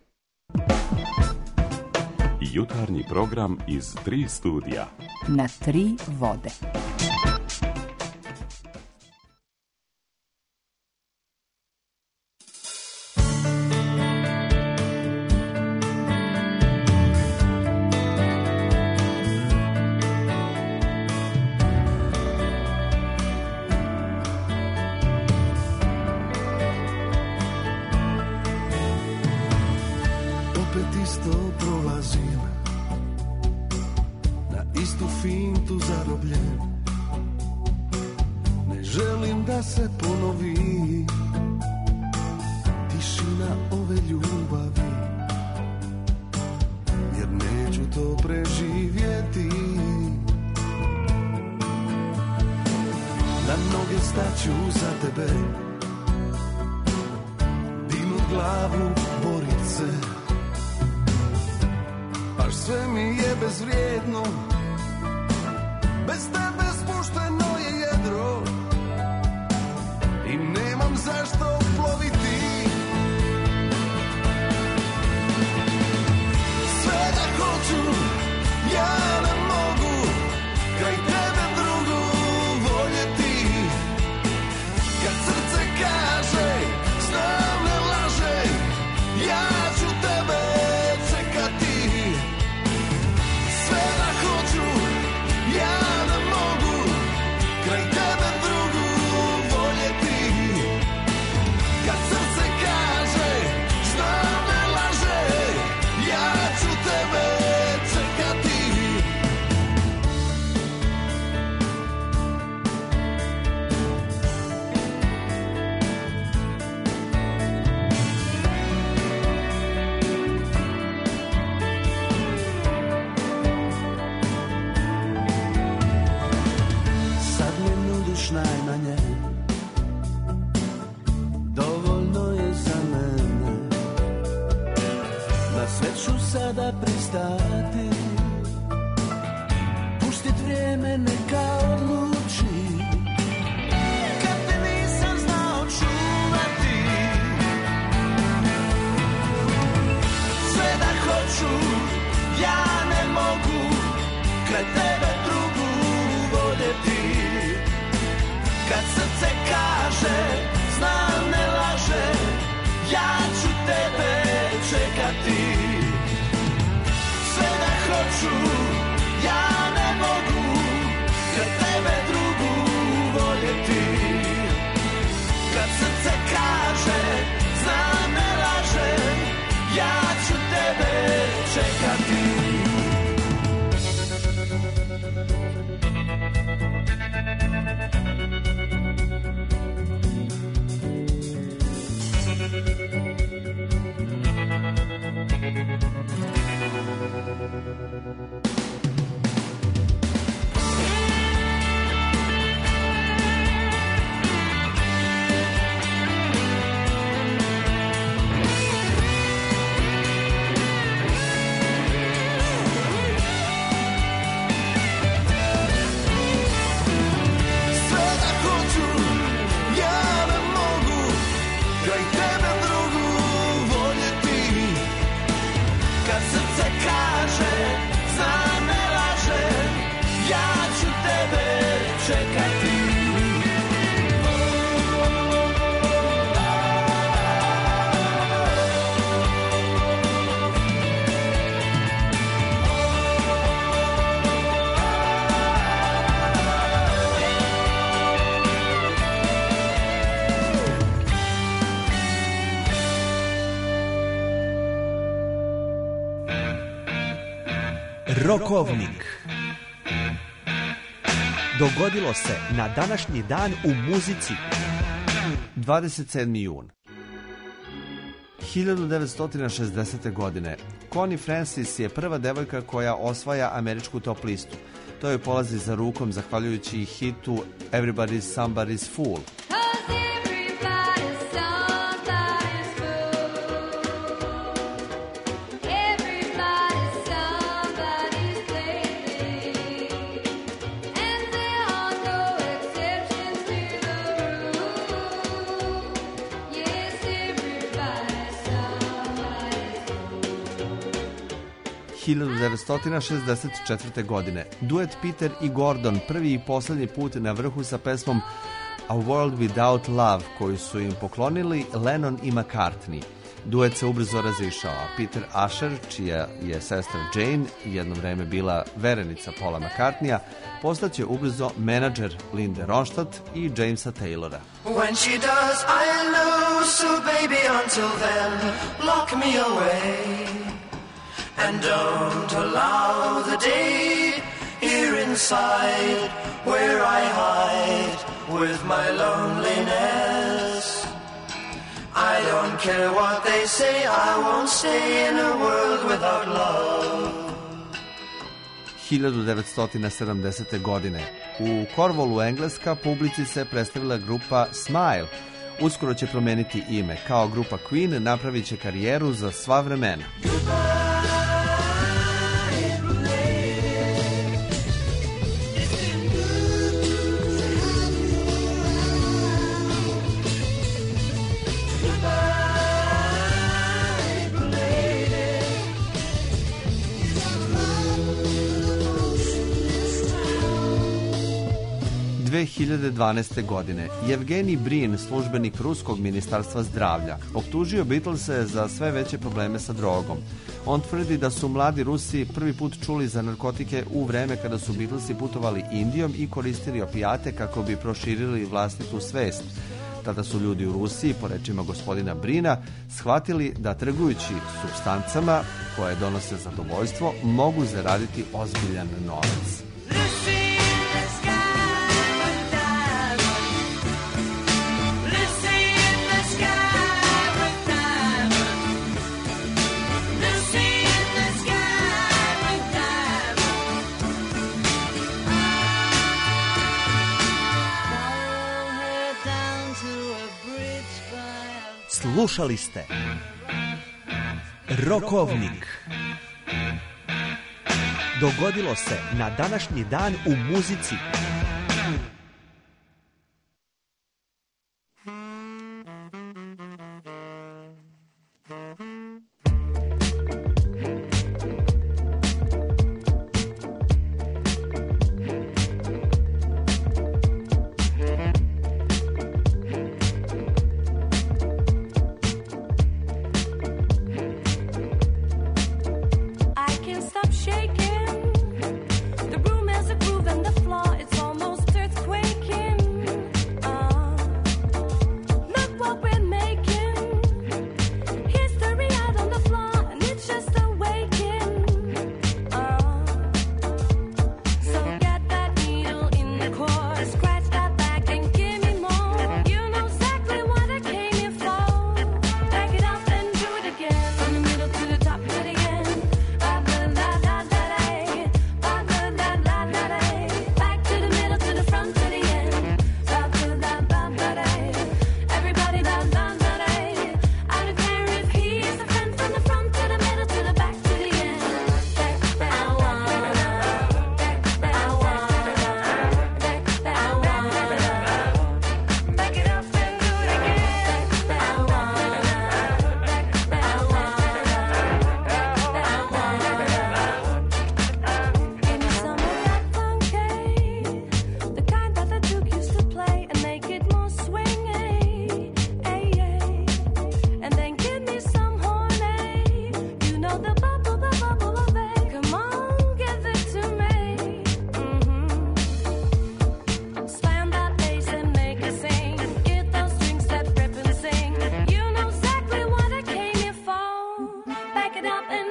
Jutarnji program iz tri studija. Na tri vode. Rokovnik. Dogodilo se na današnji dan u muzici. dvadeset sedmi jun hiljadu devetsto šezdesete. godine Connie Francis je prva devojka koja osvaja američku top listu. To joj polazi za rukom zahvaljujući hitu Everybody's Somebody's Fool. hiljadu devetsto šezdeset četvrte. godine duet Peter i Gordon prvi i posljednji put na vrhu sa pesmom A World Without Love koju su im poklonili Lennon i McCartney. Duet se ubrzo razišao, a Peter Asher, čija je sestra Jane jedno vreme bila verenica Paula McCartneya, postaće ubrzo menadžer Linde Ronstadt i Jamesa Taylora. When she does, I lose, so baby until then, lock me away. And don't allow the day here inside where I hide with my loneliness. I don't care what they say, I won't stay in a world without love. hiljadu devetsto sedamdesete. godine u Cornwallu, Engleska, publici se predstavila grupa Smile. Uskoro će promeniti ime. Kao grupa Queen napravit će karijeru za sva vremena. dve hiljade dvanaeste. godine Evgenij Brin, službenik Ruskog ministarstva zdravlja, optužio Beatlese za sve veće probleme sa drogom. On tvrdi da su mladi Rusi prvi put čuli za narkotike u vreme kada su Beatlesi putovali Indijom i koristili opijate kako bi proširili vlastitu svest. Tada su ljudi u Rusiji, po rečima gospodina Brina, shvatili da trgujući supstancama koje donose zadovoljstvo mogu zaraditi ozbiljan novac. Slušali ste Rokovnik. Dogodilo se na današnji dan u muzici. I can't stop shaking. The room has a groove and the floor, it's all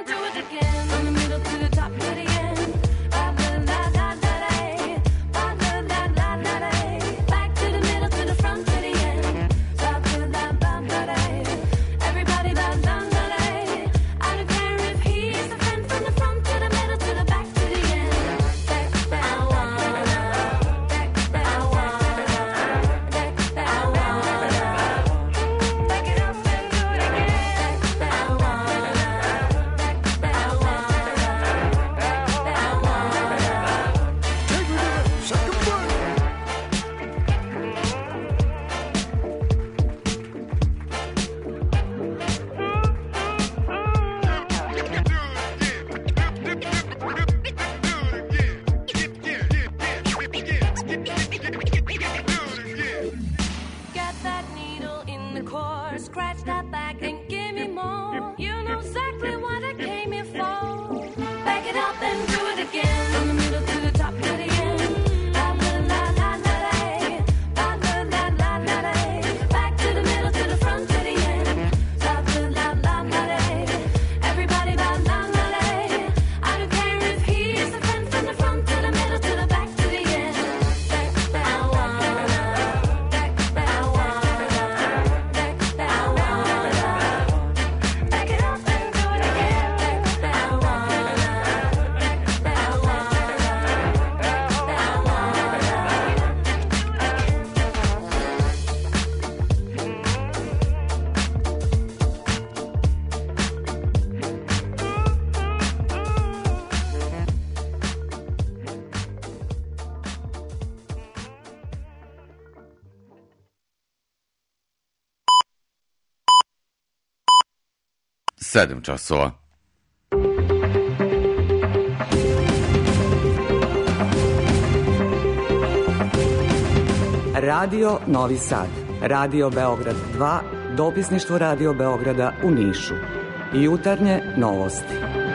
do it again. From the middle to the top to the end. Ba-da-da-da-da-day. Ba-da-da-da-da-day. Back to the middle to the front to the end. Ba-da-da-da-da-day. Everybody ba-da-da-day. I don't care if he's a friend from the front to the middle to the back to the end. Back, back, I wanna. Back, back, I wanna. Back, back, I wanna. Back it up and do it again. Back, back, I wanna. Back, back, I wanna. Back, back, I Get that needle in the core, scratch that back and give me more. You know exactly what I came here for. Back it up and do it again. From the middle to the top to the end. La-la-la-la-la-day. La-la-la-la-la-day. Back to the middle to the front to the end. La-la-la-la-la-day. Everybody la-la-la-day. I don't care if he's a friend from the front to the middle to the back to the end. Back, back, I wanna. Back, back, I wanna. Back, back, I wanna. Back it up and do it again. Back, back, I wanna. Back, back, I wanna. Back, back, I Sedam časova. Radio Novi Sad, Radio Beograd dva, dopisništvo Radio Beograda u Nišu. Jutarnje novosti.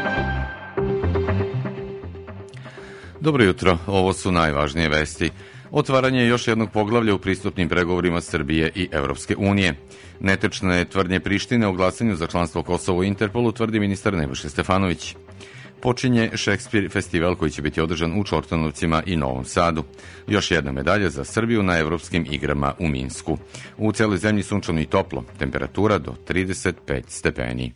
Dobro jutro, ovo su najvažnije vesti. Otvaranje još jednog poglavlja u pristupnim pregovorima Srbije i Evropske unije. Netečne tvrdnje Prištine o glasanju za članstvo Kosova u Interpolu, tvrdi ministar Nebojša Stefanović. Počinje Šekspir festival koji će biti održan u Čortanovcima i Novom Sadu. Još jedna medalja za Srbiju na evropskim igrama u Minsku. U celoj zemlji sunčano i toplo, temperatura do trideset pet stepeni.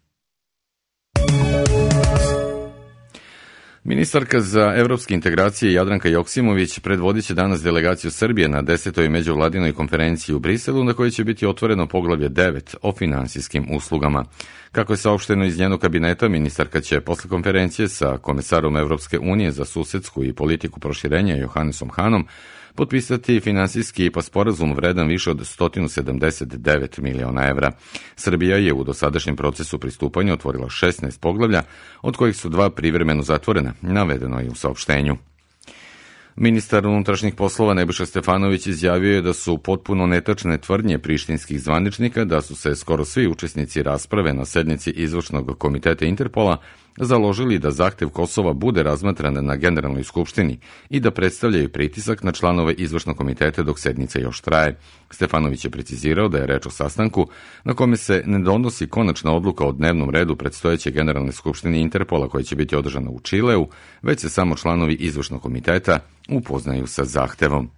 Ministarka za evropske integracije Jadranka Joksimović predvodit će danas delegaciju Srbije na desetoj međuvladinoj konferenciji u Briselu, na kojoj će biti otvoreno poglavlje devet o finansijskim uslugama. Kako je saopšteno iz njenog kabineta, ministarka će posle konferencije sa komesarom Evropske unije za susedsku i politiku proširenja Johannesom Hanom potpisati finansijski I P A sporazum vredan više od sto sedamdeset devet miliona evra. Srbija je u dosadašnjem procesu pristupanja otvorila šesnaest poglavlja, od kojih su dva privremeno zatvorena, navedeno je u saopštenju. Ministar unutrašnjih poslova Nebojša Stefanović izjavio je da su potpuno netačne tvrdnje prištinskih zvaničnika da su se skoro svi učesnici rasprave na sednici izvršnog komiteta Interpola založili da zahtev Kosova bude razmatran na Generalnoj skupštini i da predstavljaju pritisak na članove izvršnog komiteta dok sednica još traje. Stefanović je precizirao da je reč o sastanku na kome se ne donosi konačna odluka o dnevnom redu predstojeće Generalne skupštine Interpola koja će biti održana u Čileu, već se samo članovi izvršnog komiteta upoznaju sa zahtevom.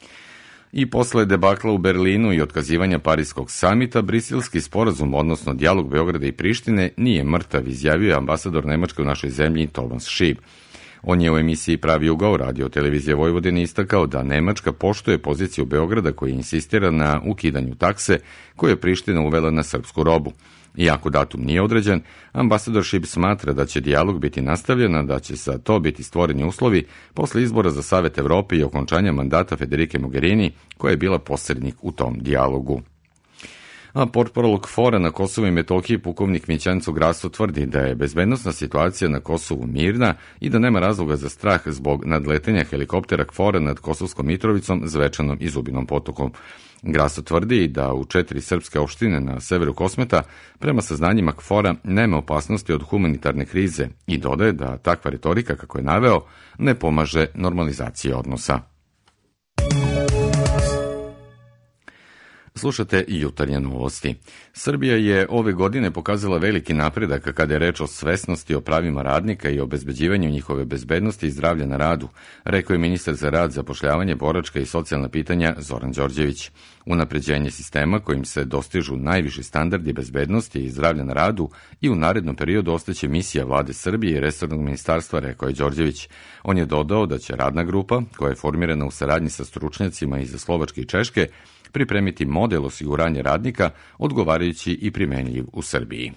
I posle debakla u Berlinu i otkazivanja Pariskog samita, briselski sporazum, odnosno dijalog Beograda I Prištine, nije mrtav, izjavio je ambasador Nemačke u našoj zemlji Thomas Schieb. On je u emisiji Pravi ugao Radio televizije Vojvodine istakao da Nemačka poštuje poziciju Beograda koji insistira na ukidanju takse koje je Priština uvela na srpsku robu. Iako datum nije određen, ambasador Schieb smatra da će dijalog biti nastavljen, a da će za to biti stvoreni uslovi posle izbora za Savet Evrope i okončanja mandata Federike Mogherini, koja je bila posrednik u tom dijalogu. A portparol KFOR-a na Kosovu I Metohiji pukovnik Mićanco Graso tvrdi da je bezbednosna situacija na Kosovu mirna i da nema razloga za strah zbog nadletenja helikoptera KFOR-a nad Kosovskom Mitrovicom, Zvečanom I Zubinom potokom. Graso tvrdi da u četiri srpske opštine na severu Kosmeta prema saznanjima KFOR-a nema opasnosti od humanitarne krize i dodaje da takva retorika, kako je naveo, ne pomaže normalizaciji odnosa. Slušate jutarnje novosti. Srbija je ove godine pokazala veliki napredak kada je reč o svesnosti o pravima radnika i obezbeđivanju njihove bezbednosti i zdravlja na radu, rekao je ministar za rad, zapošljavanje, boračka i socijalna pitanja Zoran Đorđević. Unapređenje sistema kojim se dostižu najviši standardi bezbednosti i zdravlja na radu i u narednom periodu ostaće misija vlade Srbije i resornog ministarstva, rekao je Đorđević. On je dodao da će radna grupa, koja je formirana u saradnji sa stručnjacima iz Slovačke i Češke, pripremiti model osiguranja radnika odgovarajući i primenljiv u Srbiji.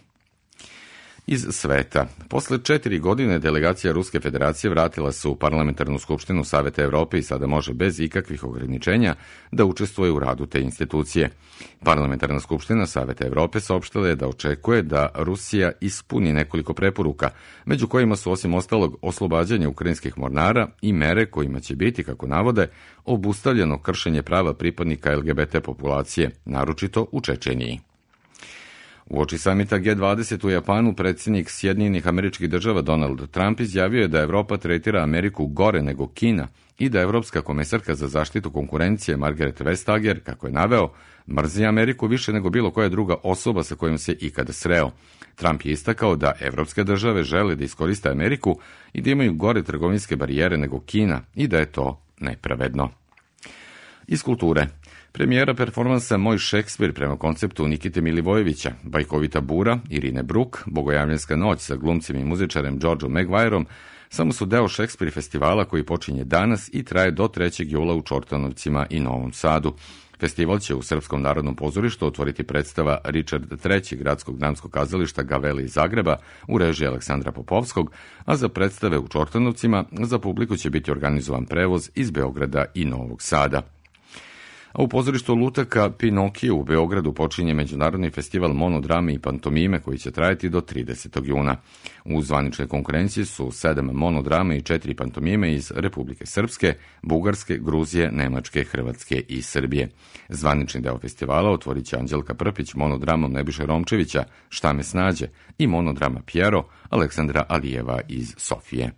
Iz sveta. Posle četiri godine delegacija Ruske federacije vratila se u Parlamentarnu skupštinu Saveta Evrope i sada može bez ikakvih ograničenja da učestvuje u radu te institucije. Parlamentarna skupština Saveta Evrope saopštila je da očekuje da Rusija ispuni nekoliko preporuka, među kojima su osim ostalog oslobađanje ukrajinskih mornara i mere kojima će biti, kako navode, obustavljeno kršenje prava pripadnika L G B T populacije, naročito u Čečeniji. Uoči samita G dvadeset u Japanu predsjednik Sjedinjenih Američkih Država Donald Trump izjavio je da Evropa tretira Ameriku gore nego Kina i da Evropska komesarka za zaštitu konkurencije Margaret Vestager, kako je naveo, mrzi Ameriku više nego bilo koja druga osoba sa kojom se ikada sreo. Trump je istakao da evropske države žele da iskoriste Ameriku i da imaju gore trgovinske barijere nego Kina i da je to nepravedno. Iz kulture. Premijera performansa Moj Šekspir prema konceptu Nikite Milivojevića, Bajkovita bura, Irine Bruk, Bogojavljanska noć sa glumcem i muzičarem Georgeom Maguireom samo su deo Šekspir festivala koji počinje danas i traje do trećeg jula u Čortanovcima i Novom Sadu. Festival će u Srpskom narodnom pozorištu otvoriti predstava Richard treći Gradskog dramskog kazališta Gavele iz Zagreba u režiji Aleksandra Popovskog, a za predstave u Čortanovcima za publiku će biti organizovan prevoz iz Beograda i Novog Sada. A u pozorištu Lutaka Pinokio u Beogradu počinje Međunarodni festival monodrame i pantomime koji će trajati do tridesetog juna. U zvaničnoj konkurenciji su sedam monodrame i četiri pantomime iz Republike Srpske, Bugarske, Gruzije, Nemačke, Hrvatske i Srbije. Zvanični deo festivala otvorit će Anđelka Prpić monodramom Nebiše Romčevića Šta me snađe i monodrama Pjero Aleksandra Alijeva iz Sofije.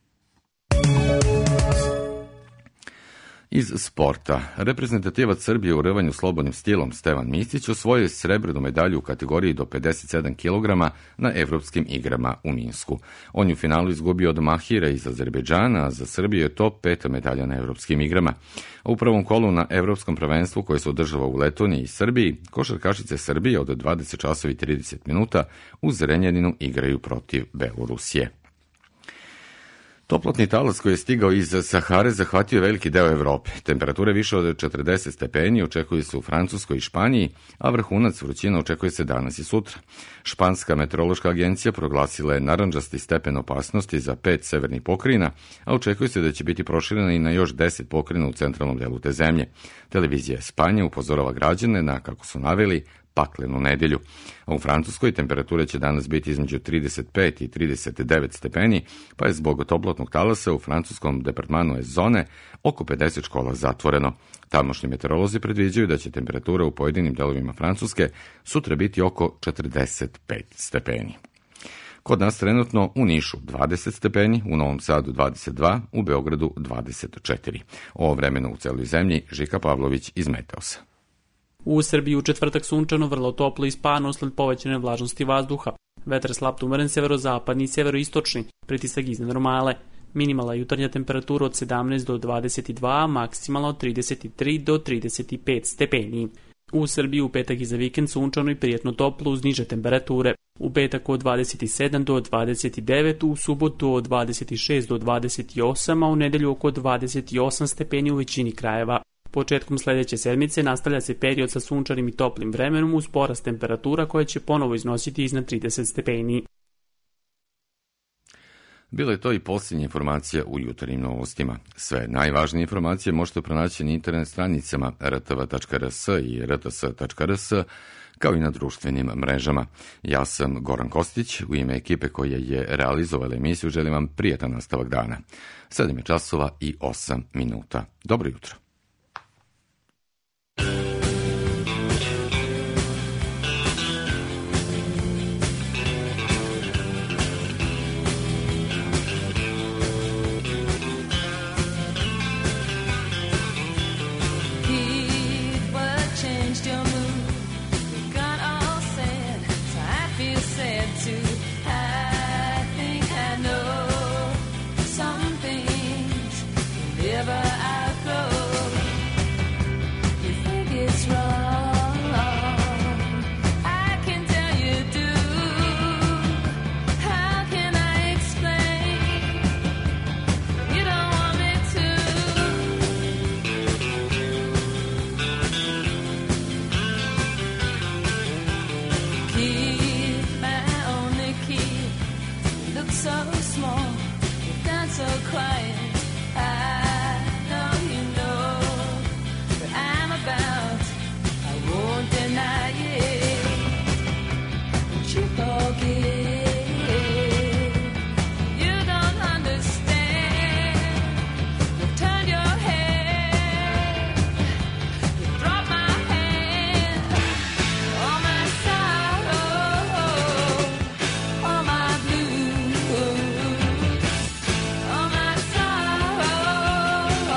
Iz sporta. Reprezentativac Srbije u rvanju slobodnim stilom Stevan Mistić osvojio je srebrnu medalju u kategoriji do pedeset sedam kilograma na Evropskim igrama u Minsku. On je u finalu izgubio od Mahira iz Azerbejdžana, a za Srbiju je to peta medalja na Evropskim igrama. U prvom kolu na Evropskom prvenstvu koje se održava u Letoniji i Srbiji, košarkašice Srbije od dvadeset časova i trideset minuta u Zrenjaninu igraju protiv Belorusije. Toplotni talas koji je stigao iz Sahare zahvatio je veliki deo Evrope. Temperature više od četrdeset stepeni očekuju se u Francuskoj i Španiji, a vrhunac vrućina očekuje se danas i sutra. Španska meteorološka agencija proglasila je narandžasti stepen opasnosti za pet severnih pokrajina, a očekuje se da će biti proširena i na još deset pokrajina u centralnom delu te zemlje. Televizija Espanje upozorava građane na, kako su naveli, paklenu nedelju. A u Francuskoj temperature će danas biti između trideset pet i trideset devet stepeni, pa je zbog toplotnog talasa u francuskom departmanu Ezone oko pedeset škola zatvoreno. Tamošnji meteorolozi predviđaju da će temperatura u pojedinim delovima Francuske sutra biti oko četrdeset pet stepeni. Kod nas trenutno u Nišu dvadeset stepeni, u Novom Sadu dvadeset dva, u Beogradu dvadeset četiri. Ovo vremeno u celoj zemlji Žika Pavlović iz Meteosa. U Srbiji u četvrtak sunčano, vrlo toplo i spano usled povećane vlažnosti vazduha. Vetar slab umeren severozapadni i severoistočni, pritisak iznad normale. Minimalna jutarnja temperatura od sedamnaest do dvadeset dva, maksimalno od trideset tri do trideset pet stepeni. U Srbiji u petak i za vikend sunčano i prijetno toplo uz niže temperature. U petak od dvadeset sedam do dvadeset devet, u subotu od dvadeset šest do dvadeset osam, a u nedelju oko dvadeset osam stepeni u većini krajeva. Početkom sledeće sedmice nastavlja se period sa sunčanim i toplim vremenom uz porast temperatura koja će ponovo iznositi iznad trideset stepeni. Bila je to i posljednja informacija u jutarnjim novostima. Sve najvažnije informacije možete pronaći na internet stranicama r t v tačka r s i r t s tačka r s, kao i na društvenim mrežama. Ja sam Goran Kostić, u ime ekipe koja je realizovala emisiju želim vam prijatan nastavak dana. sedam je časova i osam minuta. Dobro jutro. Heed what changed your mood. so small, you've done so quiet. I know you know what I'm about. I won't deny it. But you forget. You don't understand. You've turned your head. You dropped my hand. All my sorrow, all my blues, all my sorrow.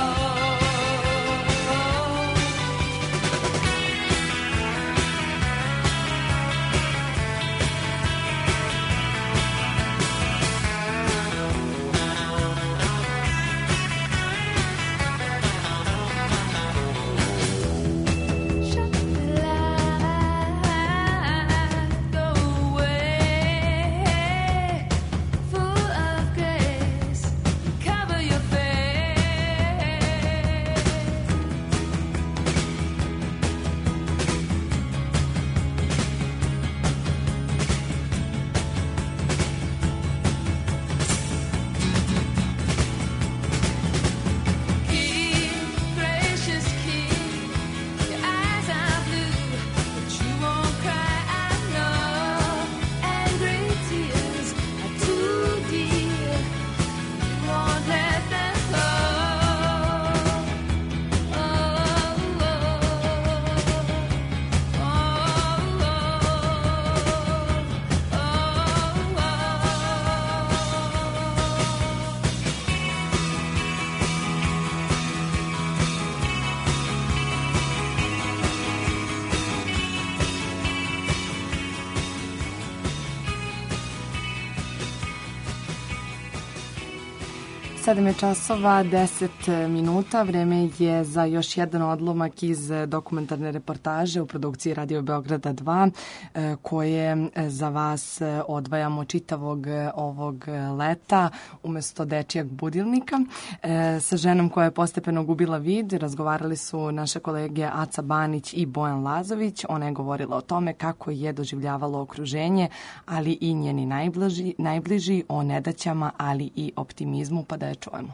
Shut the light, go away. Full of grace, cover your face. King, gracious King, your eyes are blue, but you won't cry, I know. Angry tears are too dear, you won't let them flow. Oh, oh, Sedam je časova, deset minuta. Vreme je za još jedan odlomak iz dokumentarne reportaže u produkciji Radio Beograda dva, e, koje za vas odvajamo čitavog ovog leta umesto dečijeg budilnika. E, sa ženom koja je postepeno gubila vid razgovarali su naše kolege Aca Banić i Bojan Lazović. Ona je govorila o tome kako je doživljavalo okruženje, ali i njeni najbliži, najbliži, o nedaćama, ali i optimizmu, pa da je čujemo.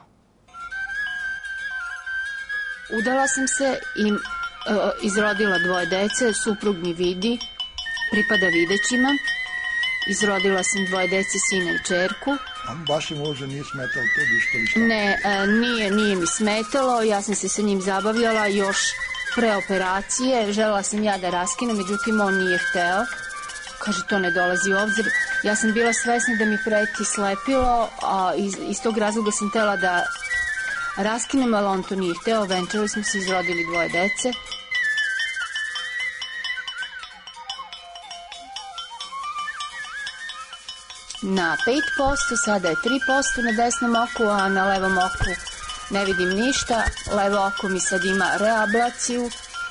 Udala sam se i e, izrodila dvoje dece, suprug mi vidi, pripada videćima. Izrodila sam dvoje dece, sina i čerku. A baš im uopće nije smetalo to dišta ili šta? Ne, e, nije, nije mi smetalo, ja sam se sa njim zabavljala još pre operacije. Želela sam ja da raskinem, međutim on nije hteo. Kaže, to ne dolazi u obzir. Ja sam bila svesna da mi preti slepilo, a iz, iz tog razloga sam htela da raskinem, ali on to nije hteo. Venčali smo se, izrodili dvoje dece. Na pet posto, sada je tri posto na desnom oku, a na levom oku ne vidim ništa. Levo oko mi sad ima reablaciju.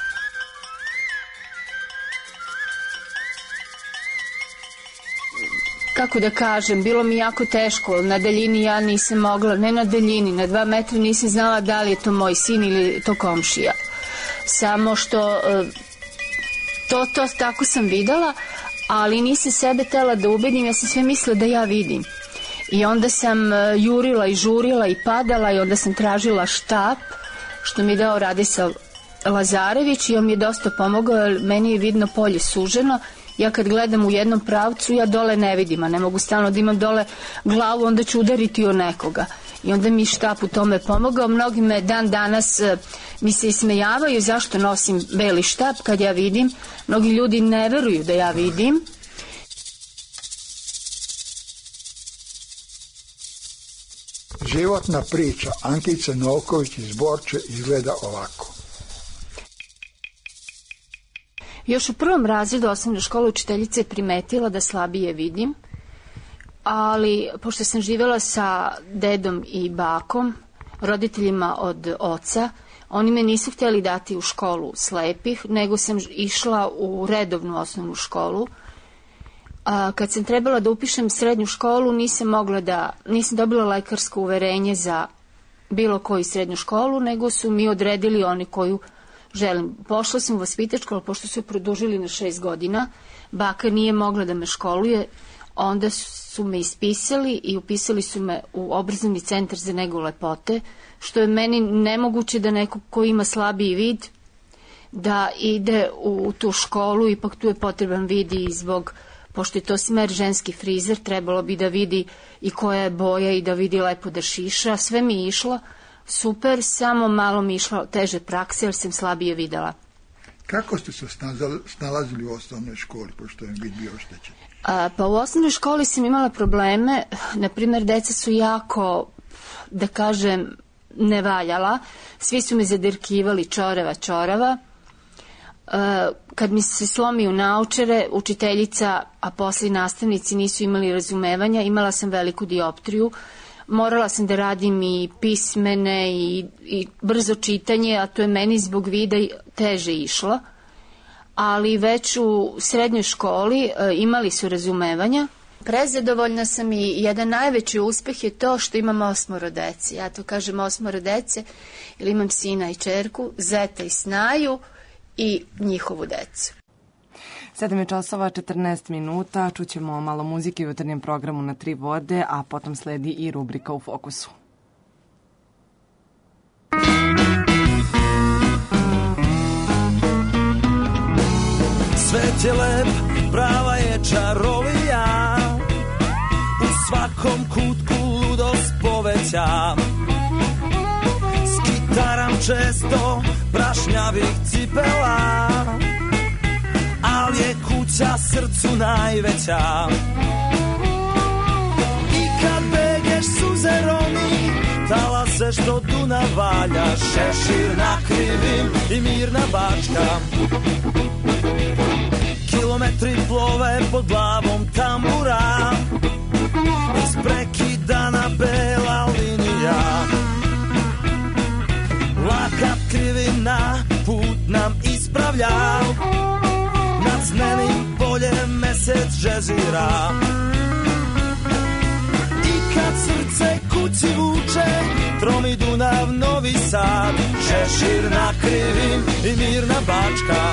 Kako da kažem, bilo mi jako teško. Na daljini ja nisam mogla, ne na daljini, na dva metra nisam znala da li je to moj sin ili to komšija. Samo što to, to tako sam videla, ali nisam sebe tela da ubedim, ja sam sve mislila da ja vidim. I onda sam jurila i žurila i padala i onda sam tražila štap, što mi je dao Radislav Lazarević i on mi je dosta pomogao, jer meni je vidno polje suženo. Ja kad gledam u jednom pravcu, ja dole ne vidim, a ne mogu stalno da imam dole glavu, onda ću udariti o nekoga. I onda mi štap u tome pomogao. Mnogi me dan danas mi se ismejavaju zašto nosim beli štap kad ja vidim. Mnogi ljudi ne veruju da ja vidim. Životna priča Ankice Novković iz Borče izgleda ovako. Još u prvom razredu osnovne škole učiteljica je primetila da slabije vidim, ali pošto sam živjela sa dedom i bakom, roditeljima od oca, oni me nisu htjeli dati u školu slepih, nego sam išla u redovnu osnovnu školu. A kad sam trebala da upišem srednju školu, nisam mogla da, nisam dobila lekarsko uverenje za bilo koju srednju školu, nego su mi odredili oni koju želim. Pošla sam u vaspitačku, ali pošto su produžili na šest godina, baka nije mogla da me školuje, onda su me ispisali i upisali su me u obrazovni centar za negu lepote, što je meni nemoguće da neko ko ima slabiji vid da ide u tu školu, ipak tu je potreban vid i zbog, pošto je to smer ženski frizer, trebalo bi da vidi i koja je boja i da vidi lepo da šiša. Sve mi je išlo super, samo malo mi je išlo teže prakse jer sam slabije videla. Kako ste se snalazili u osnovnoj školi, pošto je vid bio oštećen? A, pa u osnovnoj školi sam imala probleme, na primjer deca su jako, da kažem, nevaljala, svi su me zadirkivali čorava, čorava. A, kad mi se slomi u naučare, učiteljica, a posle i nastavnici nisu imali razumevanja, imala sam veliku dioptriju, morala sam da radim i pismene i, i brzo čitanje, a to je meni zbog vida teže išlo. Ali već u srednjoj školi e, imali su razumevanja. Prezadovoljna sam i jedan najveći uspeh je to što imam osmoro dece. Ja to kažem osmoro dece, jer imam sina i čerku, zeta i snaju i njihovu decu. sedam je časova, četrnaest minuta, čućemo malo muzike u jutarnjem programu na Tri vode, a potom sledi i rubrika U fokusu. Svet je lep, prava je čarolija, u svakom kutku ludost poveća. Skitaram često prašnjavih cipela, al je kuća srcu najveća. I kad begeš suze romi, talase što Dunav valja, šešir na krivim i mirna Bačka. Kilometri plove pod glavom tambura, isprekidana bela linija. Lakat krivina put nam ispravlja, nad zmenim poljem mesec žezira. I kad srce kući vuče, tromi Dunav Novi Sad, šešir na krivim i mirna Bačka.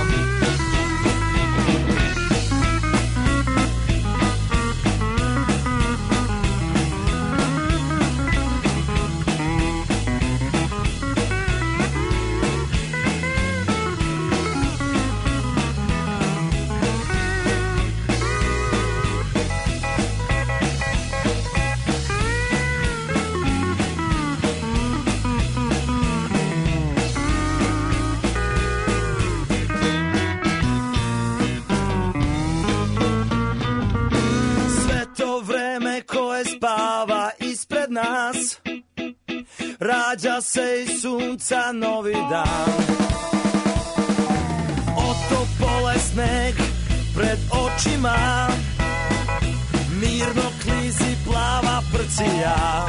Rađa se iz sunca novi dan, otopole sneg pred očima, mirno klizi plava prcija.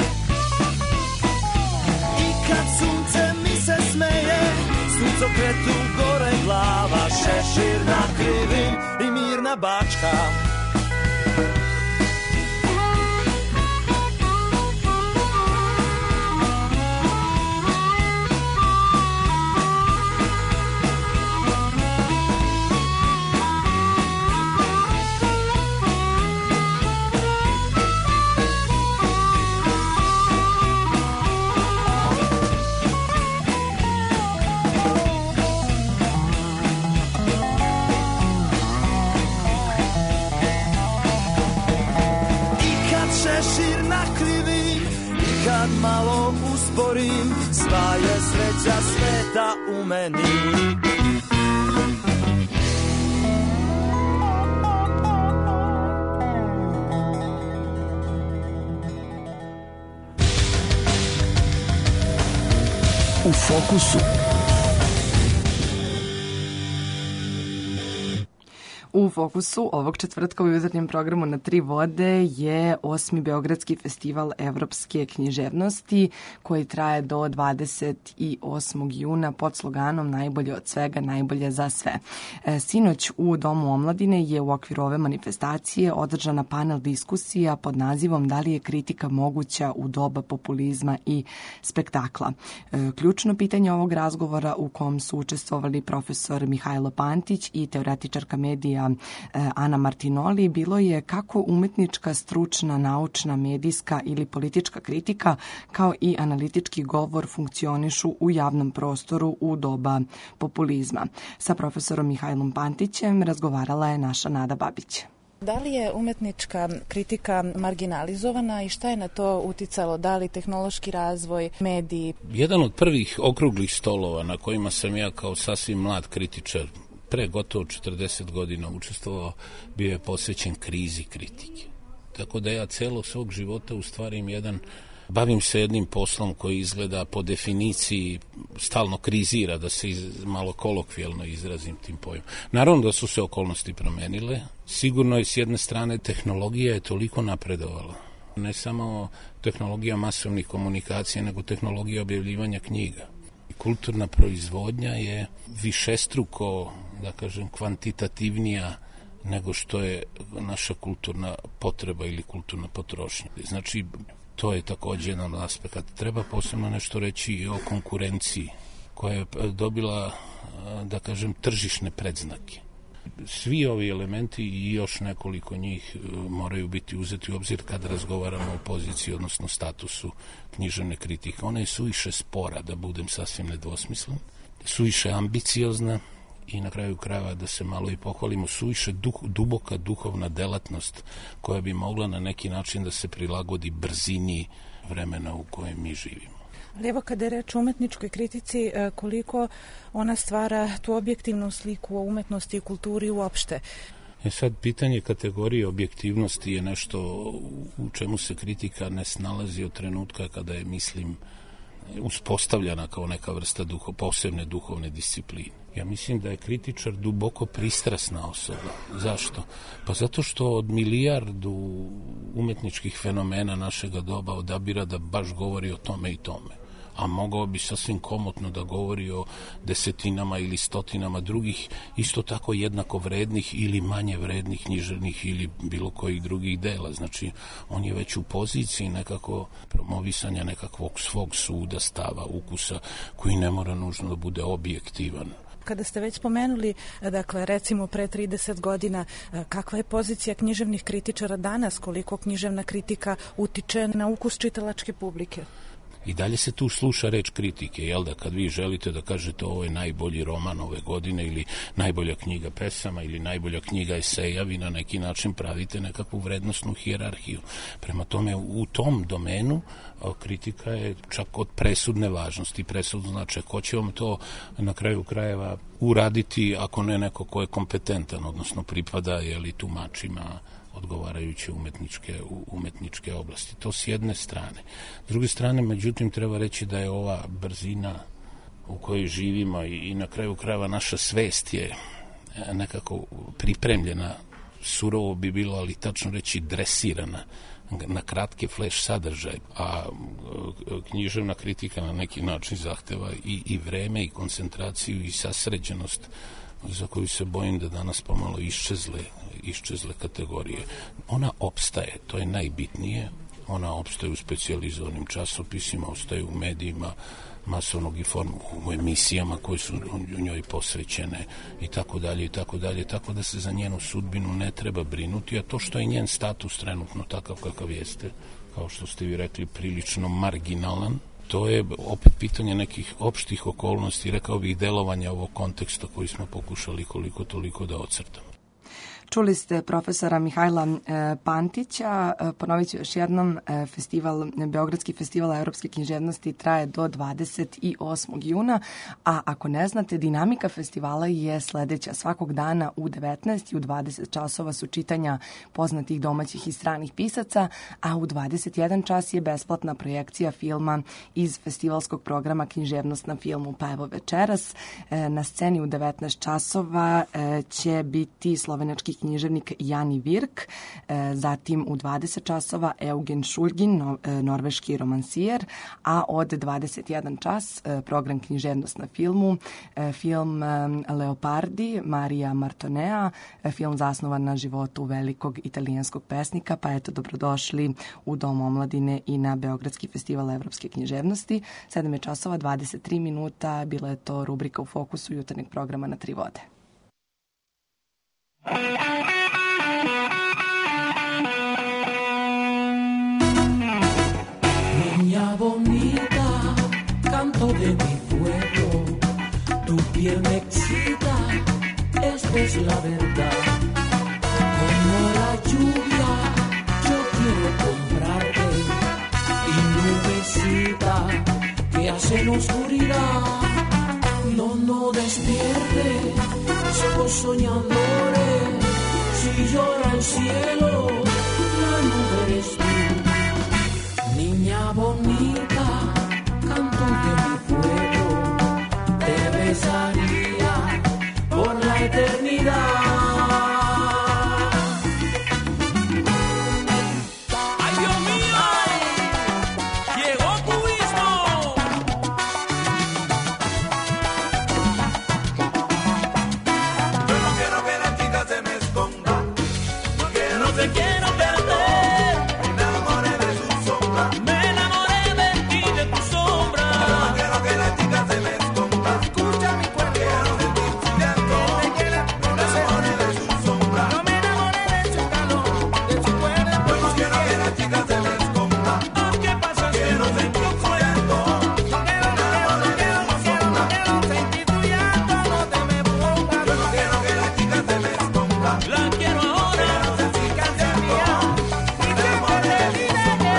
I kad sunce mi se smeje, suncokretu gore glava, šešir na krivim i mirna Bačka. Kad malo usporim, sva je sreća sveta u meni. U fokusu. U fokusu ovog četvrtka u jutarnjem programu na Tri vode je osmi Beogradski festival evropske književnosti koji traje do dvadeset osmog juna pod sloganom Najbolje od svega, najbolje za sve. Sinoć u Domu omladine je u okviru ove manifestacije održana panel diskusija pod nazivom Da li je kritika moguća u doba populizma i spektakla. Ključno pitanje ovog razgovora u kom su učestvovali profesor Mihajlo Pantić i teoretičarka medija profesorica Ana Martinoli bilo je kako umetnička, stručna, naučna, medijska ili politička kritika kao i analitički govor funkcionišu u javnom prostoru u doba populizma. Sa profesorom Mihajlom Pantićem razgovarala je naša Nada Babić. Da li je umetnička kritika marginalizovana i šta je na to uticalo? Da li tehnološki razvoj, mediji? Jedan od prvih okruglih stolova na kojima sam ja kao sasvim mlad kritičar pre gotovo četrdeset godina učestvovao bio je posvećen krizi kritike. Tako da ja celog svog života u stvari im jedan bavim se jednim poslom koji izgleda po definiciji stalno krizira, da se iz, malo kolokvijalno izrazim tim pojmom. Naravno da su se okolnosti promenile. Sigurno je s jedne strane tehnologija je toliko napredovala. Ne samo tehnologija masovnih komunikacija, nego tehnologija objavljivanja knjiga. Kulturna proizvodnja je višestruko, da kažem, kvantitativnija nego što je naša kulturna potreba ili kulturna potrošnja. Znači, to je također jedan aspekt. Treba posebno nešto reći i o konkurenciji koja je dobila, da kažem, tržišne predznake. Svi ovi elementi i još nekoliko njih moraju biti uzeti u obzir kada razgovaramo o poziciji, odnosno statusu književne kritike. Ona je suviše spora, da budem sasvim nedvosmislen, suviše ambiciozna i na kraju krajeva da se malo i pohvalimo, suviše duh, duboka duhovna delatnost koja bi mogla na neki način da se prilagodi brzini vremena u kojem mi živimo. Ali evo kada je reč o umetničkoj kritici, koliko ona stvara tu objektivnu sliku o umetnosti i kulturi uopšte? E sad, pitanje kategorije objektivnosti je nešto u čemu se kritika ne snalazi od trenutka kada je, mislim, uspostavljena kao neka vrsta duho, posebne duhovne discipline. Ja mislim da je kritičar duboko pristrasna osoba. Zašto? Pa zato što od milijardu umetničkih fenomena našega doba odabira da baš govori o tome i tome. A mogao bi sasvim komotno da govori o desetinama ili stotinama drugih isto tako jednako vrednih ili manje vrednih književnih ili bilo kojih drugih dela. Znači, on je već u poziciji nekako promovisanja nekakvog svog suda, stava, ukusa, koji ne mora nužno da bude objektivan. Kada ste već spomenuli, dakle, recimo pre trideset godina, kakva je pozicija književnih kritičara danas, koliko književna kritika utiče na ukus čitalačke publike? I dalje se tu sluša reč kritike, jel da, kad vi želite da kažete ovo je najbolji roman ove godine ili najbolja knjiga pesama ili najbolja knjiga eseja, vi na neki način pravite nekakvu vrednostnu hijerarhiju. Prema tome, u tom domenu kritika je čak od presudne važnosti. Presudno znači ko će vam to na kraju krajeva uraditi ako ne neko ko je kompetentan, odnosno pripada jeli tumačima odgovarajuće umetničke, umetničke oblasti. To s jedne strane. S druge strane, međutim, treba reći da je ova brzina u kojoj živimo i, i na kraju krajeva naša svest je nekako pripremljena, surovo bi bilo, ali tačno reći dresirana na kratke flash sadržaj, a književna kritika na neki način zahteva i, i vreme i koncentraciju i sasređenost za koju se bojim da danas pomalo iščezle, iščezle kategorije. Ona opstaje, to je najbitnije, ona opstaje u specijalizovanim časopisima, ostaje u medijima masovnog informa, u emisijama koje su u njoj posvećene i tako dalje i tako dalje, tako da se za njenu sudbinu ne treba brinuti, a to što je njen status trenutno takav kakav jeste, kao što ste vi rekli, prilično marginalan, to je opet pitanje nekih opštih okolnosti, rekao bih delovanja ovog konteksta koji smo pokušali koliko toliko da ocrtamo. Čuli ste profesora Mihajla Pantića. Ponovit ću još jednom, festival, Beogradski festival evropske književnosti traje do dvadeset osmog juna, a ako ne znate, dinamika festivala je sledeća. Svakog dana u devetnaest i u dvadeset časova su čitanja poznatih domaćih i stranih pisaca, a u dvadeset jedan čas je besplatna projekcija filma iz festivalskog programa Književnost na filmu. Pa evo večeras na sceni u devetnaest časova će biti slovenački književnik Jani Virk, zatim u dvadeset časova Eugen Šulgin, norveški romansijer, a od dvadeset jedan čas program Književnost na filmu, film Leopardi, Marija Martonea, film zasnovan na životu velikog italijanskog pesnika, pa eto, dobrodošli u Dom omladine i na Beogradski festival evropske književnosti. sedam je časova, dvadeset tri minuta, bila je to rubrika u fokusu jutarnjeg programa na Tri vode. Niña bonita, canto de mi pueblo, tu piel me excita, esta es la verdad. Como la lluvia, yo quiero comprarte, y nubecita que hace en oscuridad. No, no despierte, somos soñadores, si llora el cielo, la nube eres tú. Niña bonita, canto de mi pueblo, te besaría por la eternidad. ¡Ay, Dios mío! ¡Llegó cubismo! Yo no quiero que la chica se me esconda, porque no te quiero perder. Me enamoré de ti, de tu sombra. No quiero que la chica se me esconda. Escucha mi cuerpo. Quiero sentir su llanto. Me enamoré de su sombra. No me enamoré de su calor, de su cuerpo. No quiero que la chica se me esconda. ¿Qué pasa? Quiero sentir su llanto. Me enamoré de su sombra. Quiero sentir tu llanto. No te me pongas. Yo no quiero que la chica se me esconda. La quiero ahora. Quiero sentir canción mía. Me enamoré de su sombra.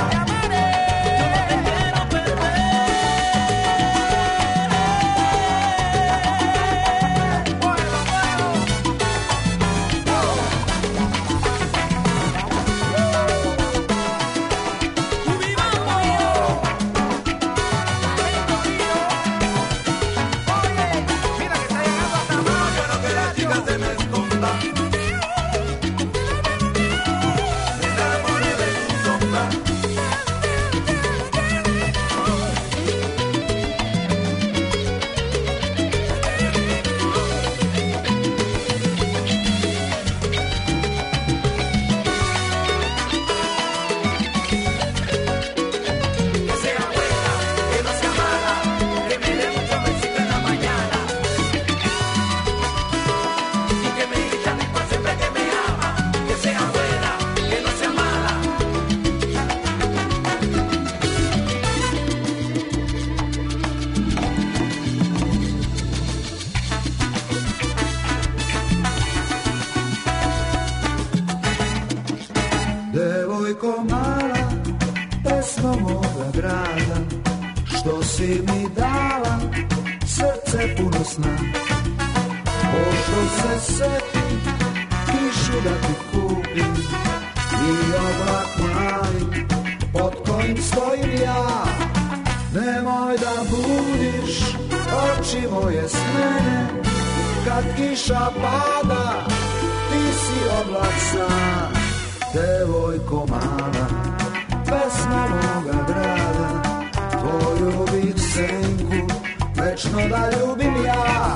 Devojko mala, pesmo moga grada, što si mi dala, srce puno sna. Pošto se setim, kišu da ti kupim, i oblak mali, pod kojim stojim ja. Nemoj da budiš oči moje s mene, kad kiša pada, ti si oblak sam. Devojko mala, pesma moga grada, tvoju bih senku, večno da ljubim ja.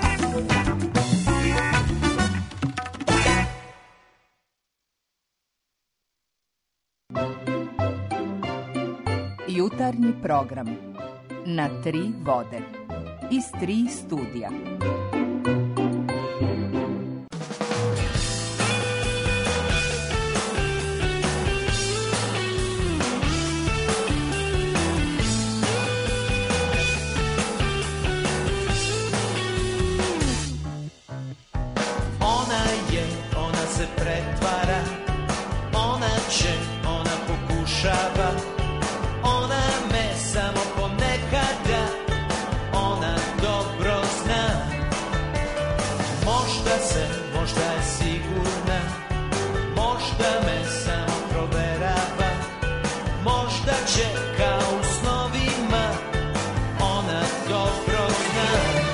Jutarnji program na tri vode iz tri studija. Ona je, ona se pretvara, ona će, ona pokušava, ona me samo ponekada, ona dobro zna. Možda se, možda je sigurna, možda me samo proverava, možda će kao u snovima, ona dobro zna.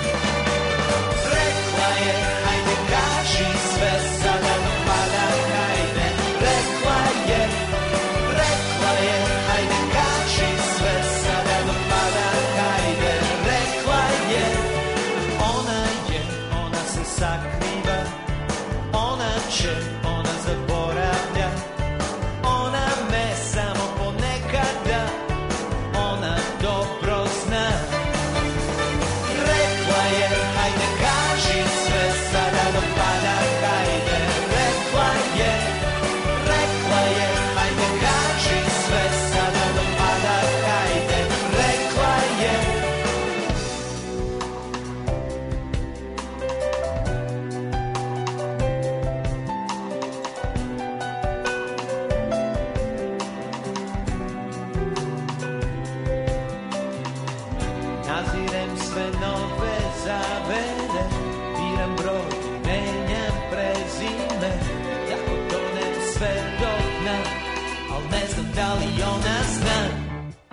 Rekla je, hajde kaži sve, sada pada, hajde. Rekla je, rekla je, hajde kaži sve, sada pada, hajde. Rekla je, ona je, ona se sakriva, ona će, ona zaboravlja, ona me samo ponekada, Nazirem sve nove zavere, biram broj, menjam prezime, jako tonem sve do dna, al ne znam da li ona zna.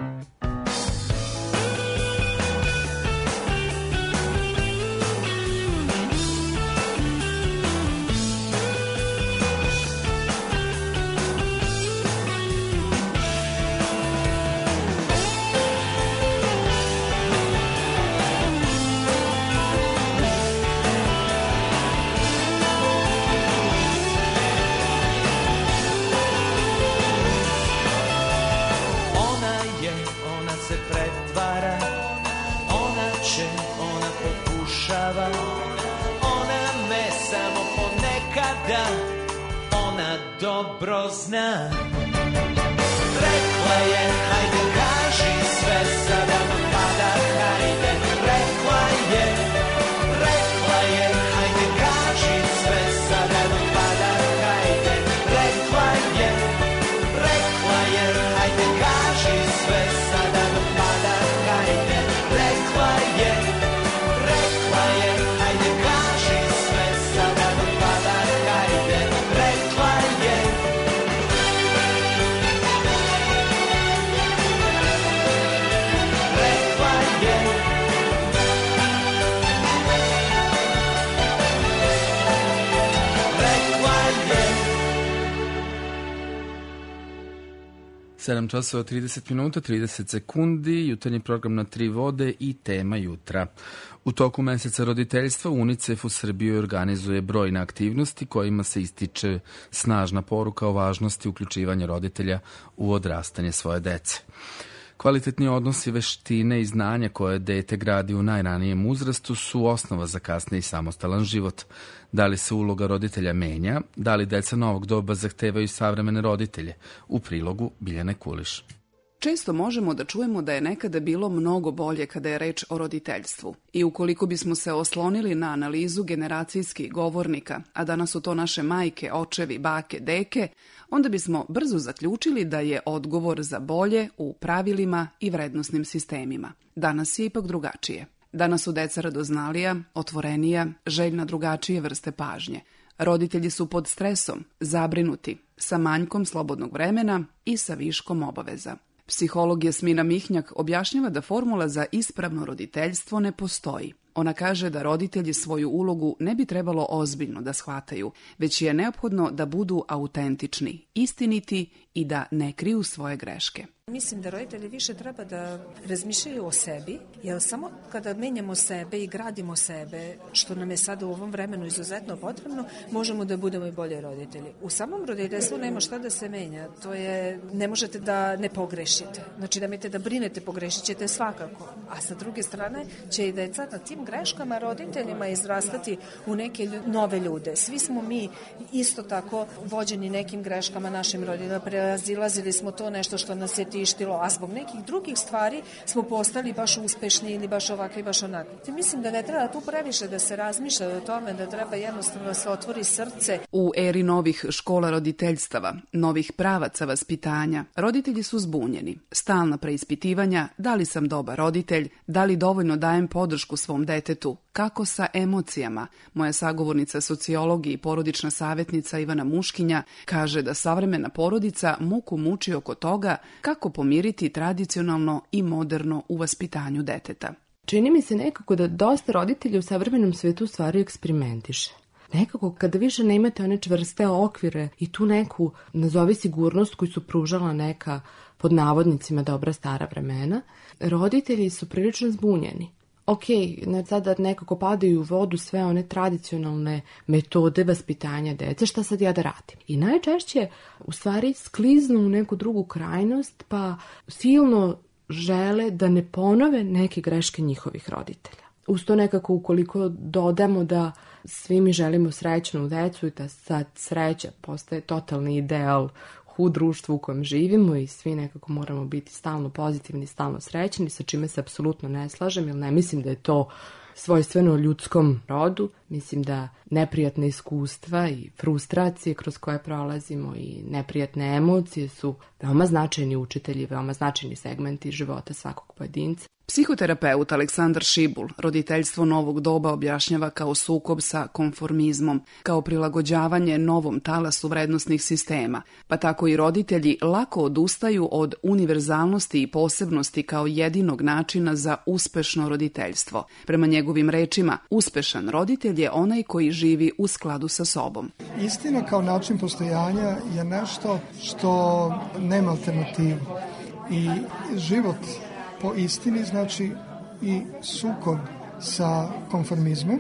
Dobro zna. Rekla je, hajde kaži sve, sada nam pada, hajde. Rekla je, rekla je, hajde kaži sve, sada nam pada, hajde. Rekla je, rekla je, hajde kaži sve, sada nam pada, hajde. Rekla je, rekla je, hajde kaži sve, sada nam pada, hajde. Rekla je. sedam časova trideset minuta, trideset sekundi, jutarnji program na tri vode i tema jutra. U toku meseca roditeljstva UNICEF u Srbiji organizuje brojne aktivnosti kojima se ističe snažna poruka o važnosti uključivanja roditelja u odrastanje svoje dece. Kvalitetni odnosi, veštine i znanja koje dete gradi u najranijem uzrastu su osnova za kasniji i samostalan život. Da li se uloga roditelja menja, da li deca novog doba zahtevaju savremene roditelje? U prilogu Biljane Kuliš. Često možemo da čujemo da je nekada bilo mnogo bolje kada je reč o roditeljstvu. I ukoliko bismo se oslonili na analizu generacijskih govornika, a danas su to naše majke, očevi, bake, deke, onda bismo brzo zaključili da je odgovor za bolje u pravilima i vrednosnim sistemima. Danas je ipak drugačije. Danas su deca radoznalija, otvorenija, željna drugačije vrste pažnje. Roditelji su pod stresom, zabrinuti, sa manjkom slobodnog vremena i sa viškom obaveza. Psiholog Jasmina Mihnjak objašnjava da formula za ispravno roditeljstvo ne postoji. Ona kaže da roditelji svoju ulogu ne bi trebalo ozbiljno da shvataju, već je neophodno da budu autentični, istiniti i da ne kriju svoje greške. Mislim da roditelji više treba da razmišljaju o sebi, jer samo kada menjamo sebe i gradimo sebe, što nam je sada u ovom vremenu izuzetno potrebno, možemo da budemo i bolje roditelji. U samom roditeljstvu nema šta da se menja, to je, ne možete da ne pogrešite. Znači da imate da brinete, pogrešit ćete svakako. A sa druge strane će i deca na tim greškama roditeljima izrastati u neke lju, nove ljude. Svi smo mi isto tako vođeni nekim greškama našim roditeljima, prelazilazili smo to nešto što nas je tištilo, a zbog nekih drugih stvari smo postali baš uspešni ili baš ovakvi, baš onakvi. Mislim da ne treba tu previše da se razmišlja o tome, da treba jednostavno da se otvori srce. U eri novih škola roditeljstava, novih pravaca vaspitanja, roditelji su zbunjeni. Stalna preispitivanja, da li sam dobar roditelj, da li dovoljno dajem podršku svom detetu, kako sa emocijama. Moja sagovornica sociologije i porodična savjetnica Ivana Muškinja kaže da savremena porodica muku muči oko toga kako pomiriti tradicionalno i moderno u vaspitanju deteta. Čini mi se nekako da dosta roditelja u savremenom svetu u stvari eksperimentiše. Nekako kada više ne imate one čvrste okvire i tu neku, nazovi sigurnost koju su pružala neka, pod navodnicima, dobra stara vremena, roditelji su prilično zbunjeni. Ok, sada nekako padaju u vodu sve one tradicionalne metode vaspitanja dece, šta sad ja da radim? I najčešće u stvari skliznu u neku drugu krajnost, pa silno žele da ne ponove neke greške njihovih roditelja. Uz to nekako ukoliko dodamo da svi mi želimo srećnu decu i da sad sreća postaje totalni ideal u društvu u kojem živimo i svi nekako moramo biti stalno pozitivni, stalno srećni, sa čime se apsolutno ne slažem, jer ne mislim da je to svojstveno ljudskom rodu. Mislim da neprijatne iskustva i frustracije kroz koje prolazimo i neprijatne emocije su veoma značajni učitelji, veoma značajni segmenti života svakog pojedinca. Psihoterapeut Aleksandar Šibul roditeljstvo novog doba objašnjava kao sukob sa konformizmom, kao prilagođavanje novom talasu vrednosnih sistema, pa tako i roditelji lako odustaju od univerzalnosti i posebnosti kao jedinog načina za uspešno roditeljstvo. Prema njegovim rečima, uspešan roditelj je onaj koji živi u skladu sa sobom. Istina kao način postojanja je nešto što nema alternativu i život po istini znači i sukob sa konformizmom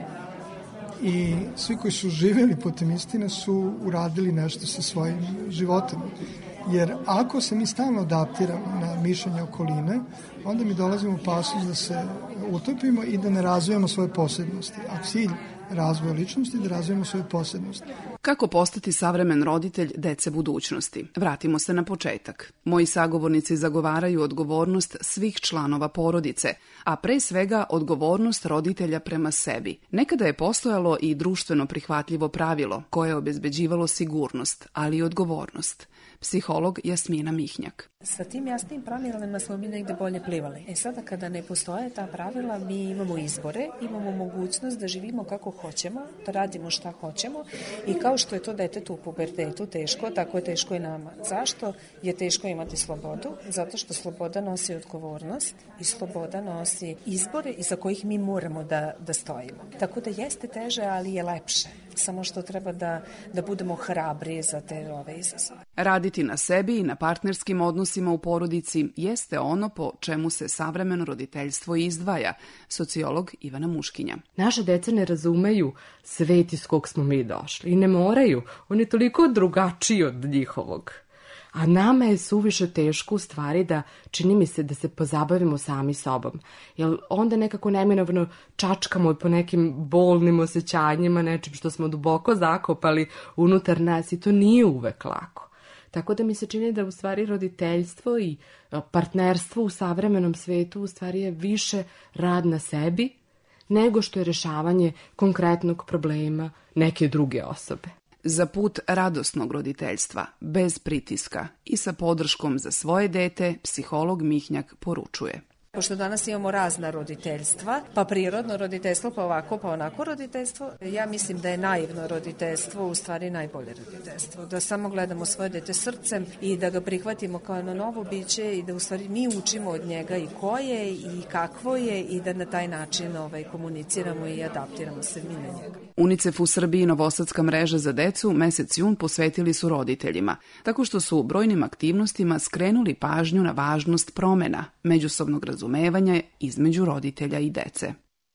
i svi koji su živjeli putem istine su uradili nešto sa svojim životom. Jer ako se mi stalno adaptiramo na mišljenje okoline, onda mi dolazimo u opasnost da se utopimo i da ne razvijamo svoje posebnosti. A cilj razvoja ličnosti je da razvijamo svoje posebnosti. Kako postati savremen roditelj dece budućnosti? Vratimo se na početak. Moji sagovornici zagovaraju odgovornost svih članova porodice, a pre svega odgovornost roditelja prema sebi. Nekada je postojalo i društveno prihvatljivo pravilo koje je obezbeđivalo sigurnost, ali i odgovornost. Psiholog Jasmina Mihnjak. Sa tim jasnim pravilima smo mi negde bolje plivali. E sada kada ne postoje ta pravila, mi imamo izbore, imamo mogućnost da živimo kako hoćemo, da radimo šta hoćemo i kao što je to detetu u pubertetu teško, tako je teško i nama. Zašto je teško imati slobodu? Zato što sloboda nosi odgovornost i sloboda nosi izbore iza kojih mi moramo da, da stojimo. Tako da jeste teže, ali je lepše. Samo što treba da, da budemo hrabri za te ove izazove. Raditi na sebi i na partnerskim odnosima u porodici jeste ono po čemu se savremeno roditeljstvo izdvaja, sociolog Ivana Muškinja. Naše deca ne razumeju svet iz kog smo mi došli i ne moraju, on je toliko drugačiji od njihovog. A nama je suviše teško u stvari da, čini mi se, da se pozabavimo sami sobom. Jer onda nekako neminovno čačkamo po nekim bolnim osjećanjima, nečim što smo duboko zakopali unutar nas i to nije uvek lako. Tako da mi se čini da u stvari roditeljstvo i partnerstvo u savremenom svetu u stvari je više rad na sebi nego što je rešavanje konkretnog problema neke druge osobe. Za put radosnog roditeljstva, bez pritiska i sa podrškom za svoje dete, psiholog Mihnjak poručuje. Pošto danas imamo razna roditeljstva, pa prirodno roditeljstvo, pa ovako, pa onako roditeljstvo, ja mislim da je naivno roditeljstvo u stvari najbolje roditeljstvo. Da samo gledamo svoje dete srcem i da ga prihvatimo kao jedno novo biće i da u stvari mi učimo od njega i ko je i kakvo je i da na taj način ovaj, komuniciramo i adaptiramo se mi na njega. UNICEF u Srbiji i Novosadska mreža za decu mesec jun posvetili su roditeljima, tako što su u brojnim aktivnostima skrenuli pažnju na važnost promena, međusobnog razumevanja između roditelja i dece.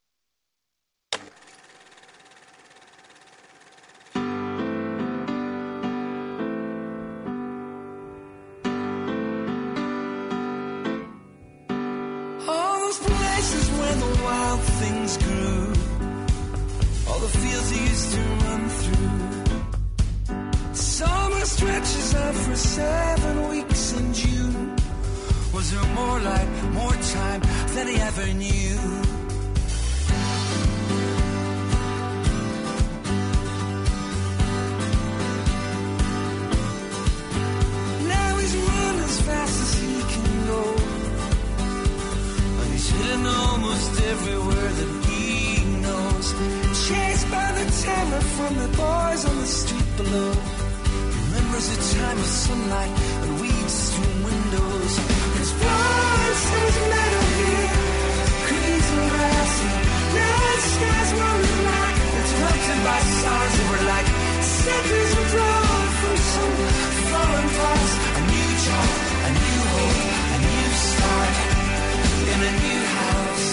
All those places where the wild things grew, all the fields you used to run through, summer stretches out for seven weeks in June. Was there more light, more time than he ever knew? Now he's run as fast as he can go, and he's hidden almost everywhere that he knows. Chased by the terror from the boys on the street below. Remembers a time of sunlight and weeds through windows. His blood is metal here, crazy grassy. Night skies rolling black. It's melted by stars that were like seconds of drawn from some foreign past. A new job, a new hope, a new start in a new house.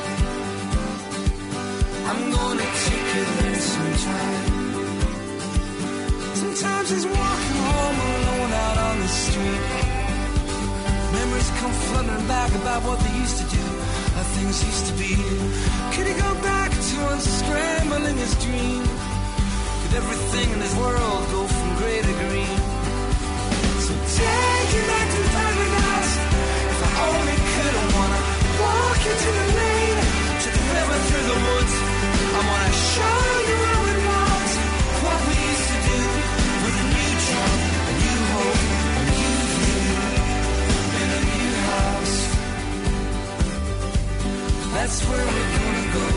I'm gonna take it there sometime. Sometimes he's walking home alone out on the street. Memories come flooding back about what they used to do, how things used to be. Could he go back to unscrambling his dream? Could everything in his world go from grey to green? So take it back to paradise. If I only could, I wanna walk into the rain, to the river through the woods. I wanna show you how it was, what we used to do, with a new job, a new hope, a new view, in a new house. That's where we're gonna go.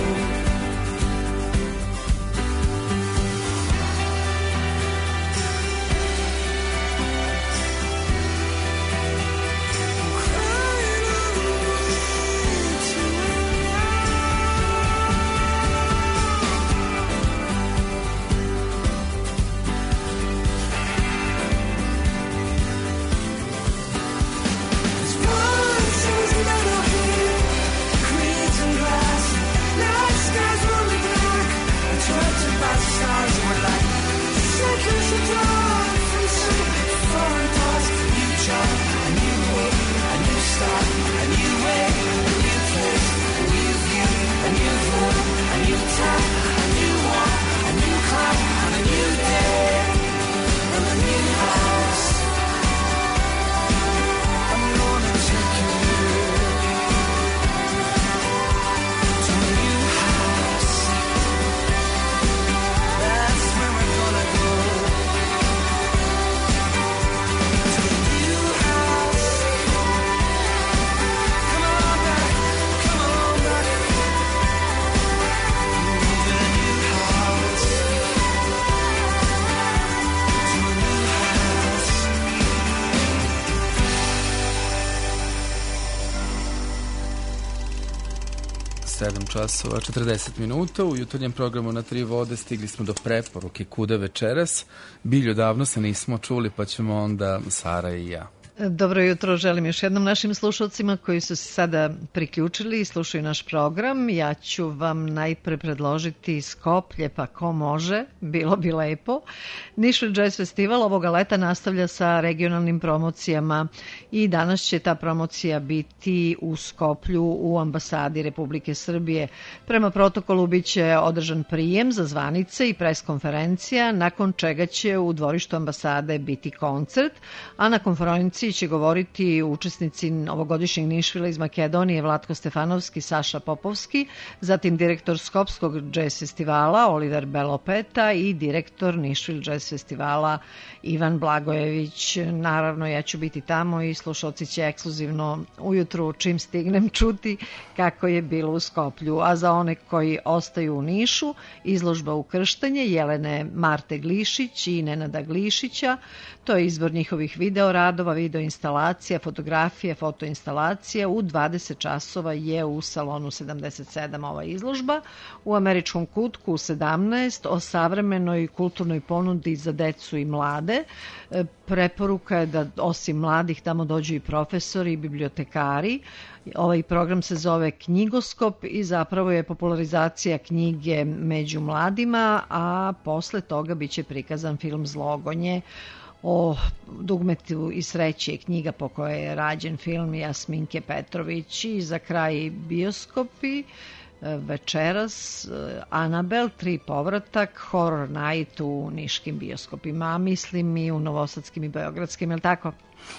sedam časova četrdeset minuta. U jutarnjem programu Na tri vode stigli smo do preporuke kuda večeras. Bilju, davno se nismo čuli, pa ćemo onda Sara i ja. Dobro jutro, želim još jednom našim slušalcima koji su se sada priključili i slušaju naš program. Ja ću vam najpre predložiti Skoplje, pa ko može, bilo bi lepo. Nišvil Jazz Festival ovoga leta nastavlja sa regionalnim promocijama i danas će ta promocija biti u Skoplju u ambasadi Republike Srbije. Prema protokolu biće održan prijem za zvanice i preskonferencija, nakon čega će u dvorištu ambasade biti koncert, a na konferenciji će govoriti učesnici ovogodišnjeg Nišvila iz Makedonije Vlatko Stefanovski, Saša Popovski, zatim direktor Skopskog jazz festivala Oliver Belopeta i direktor Nišvil jazz festivala Ivan Blagojević. Naravno, ja ću biti tamo i slušalci će ekskluzivno ujutru čim stignem čuti kako je bilo u Skoplju. A za one koji ostaju u Nišu, izložba Ukrštanje Jelene Marte Glišić i Nenada Glišića. To je izbor njihovih videoradova, videoinstalacija, fotografija, fotoinstalacija. U dvadeset časova je u salonu sedamdeset sedam ova izložba. U Američkom kutku u sedamnaest o savremenoj kulturnoj ponudi za decu i mlade. Preporuka je da osim mladih tamo dođu i profesori i bibliotekari. Ovaj program se zove Knjigoskop i zapravo je popularizacija knjige među mladima, a posle toga biće prikazan film Zlogonje o dugmetu i sreći, je knjiga po kojoj je rađen film Jasminke Petrović. I za kraj bioskopi večeras Anabel, tri povratak, Horror Night u niškim bioskopima, mislim i u novosadskim i beogradskim, je li tako?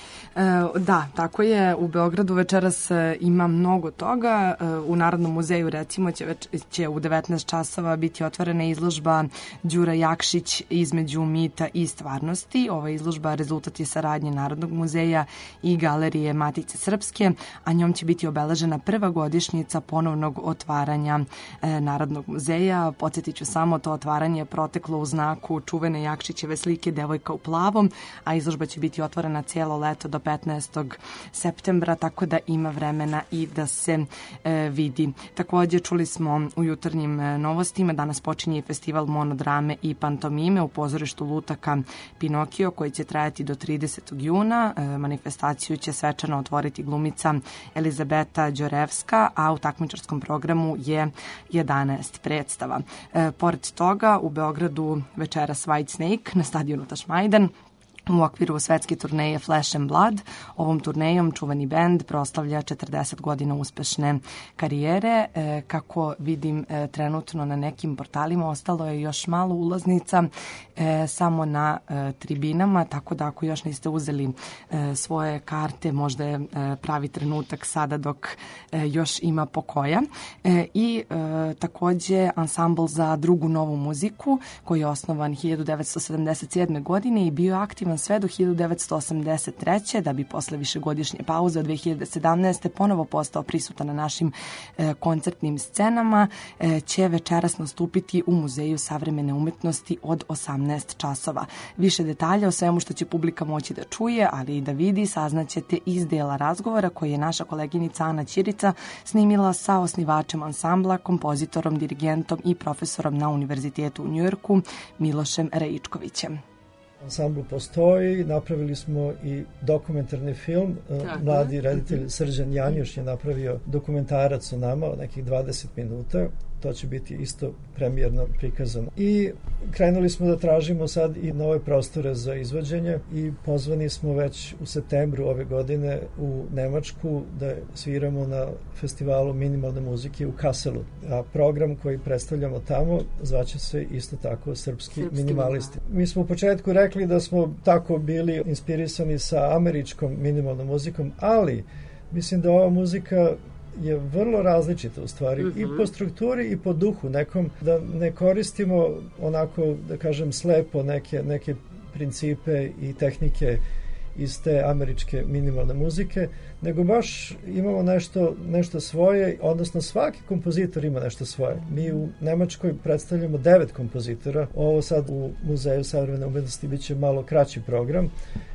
Da, tako je. U Beogradu večeras ima mnogo toga. U Narodnom muzeju recimo će, već, će u devetnaest časova biti otvorena izložba Đura Jakšić između mita i stvarnosti. Ova izložba rezultat je saradnje Narodnog muzeja i Galerije Matice Srpske, a njom će biti obeležena prva godišnjica ponovnog otvaranja Narodnog muzeja. Podsjetit ću samo, to otvaranje je proteklo u znaku čuvene Jakšićeve slike Devojka u plavom, a izložba će biti otvorena cijelo leto do petnaestog septembra, tako da ima vremena i da se e, vidi. Također čuli smo u jutarnjim e, novostima, danas počinje festival monodrame i pantomime u pozorištu Lutaka Pinokio, koji će trajati do tridesetog juna. E, manifestaciju će svečano otvoriti glumica Elizabeta Đorevska, a u takmičarskom programu je jedanaest predstava. E, pored toga, u Beogradu večeras White Snake na stadionu Tašmajdan u okviru svetske turneje Flesh and Blood. Ovom turnejom čuvani bend proslavlja četrdeset godina uspešne karijere. E, kako vidim e, trenutno na nekim portalima ostalo je još malo ulaznica e, samo na e, tribinama, tako da ako još niste uzeli e, svoje karte, možda je e, pravi trenutak sada dok e, još ima pokoja. E, I e, takođe ansambl za drugu novu muziku koji je osnovan hiljadu devetsto sedamdeset sedme godine i bio aktivan aktivan sve do hiljadu devetsto osamdeset treće. da bi posle višegodišnje pauze od dve hiljade sedamnaeste. ponovo postao prisutan na našim e, koncertnim scenama, e, će večeras nastupiti u Muzeju savremene umetnosti od osamnaest časova. Više detalja o svemu što će publika moći da čuje, ali i da vidi, saznaćete iz dela razgovora koji je naša koleginica Ana Ćirica snimila sa osnivačem ansambla, kompozitorom, dirigentom i profesorom na Univerzitetu u Njujorku, Milošem Raičkovićem. Ansambl postoji, napravili smo i dokumentarni film. Tako. Mladi reditelj Srđan Janjuš je napravio dokumentarac o nama od nekih dvadeset minuta. To će biti isto premijerno prikazano. I krenuli smo da tražimo sad i nove prostore za izvođenje i pozvani smo već u septembru ove godine u Nemačku da sviramo na festivalu minimalne muzike u Kasselu. A program koji predstavljamo tamo zvaće se isto tako Srpski, Srpski minimalisti. Mi smo u početku rekli da smo tako bili inspirisani sa američkom minimalnom muzikom, ali mislim da ova muzika je vrlo različita u stvari, mm-hmm. i po strukturi i po duhu nekom, da ne koristimo onako, da kažem, slepo neke, neke principe i tehnike iz te američke minimalne muzike, nego baš imamo nešto, nešto svoje, odnosno svaki kompozitor ima nešto svoje. Mi u Nemačkoj predstavljamo devet kompozitora, ovo sad u Muzeju savremene umetnosti biće malo kraći program,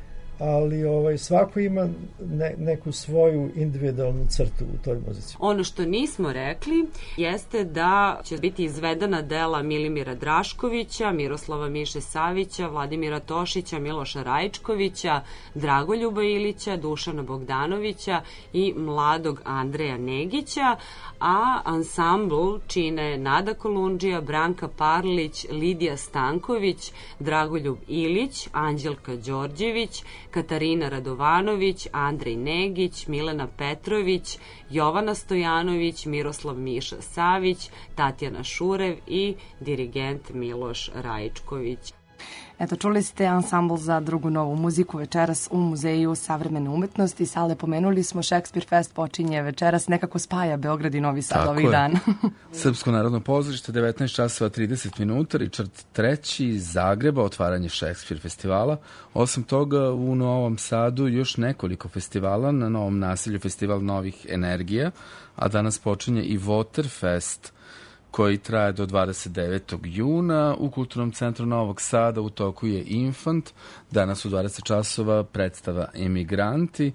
ali ovaj, svako ima ne, neku svoju individualnu crtu u toj muzici. Ono što nismo rekli jeste da će biti izvedena dela Milimira Draškovića, Miroslava Miše Savića, Vladimira Tošića, Miloša Raičkovića, Dragoljuba Ilića, Dušana Bogdanovića i mladog Andreja Negića, a ansambl čine Nada Kolundžija, Branka Parlić, Lidija Stanković, Dragoljub Ilić, Anđelka Đorđević, Katarina Radovanović, Andrej Negić, Milena Petrović, Jovana Stojanović, Miroslav Miša Savić, Tatjana Šurev i dirigent Miloš Raičković. Eto, čuli ste ansambl za drugu novu muziku večeras u Muzeju savremene umetnosti. Sale, pomenuli smo, Shakespeare Fest počinje večeras, nekako spaja Beograd i Novi Sad ovih dana. Srpsko narodno pozorište, devetnaest časova trideset minuta, Richard treći iz Zagreba, otvaranje Shakespeare festivala. Osim toga, u Novom Sadu još nekoliko festivala, na Novom naselju festival novih energija, a danas počinje i Waterfest, koji traje do dvadeset devetog juna. U Kulturnom centru Novog Sada u toku je Infant, danas u dvadeset časova predstava Emigranti.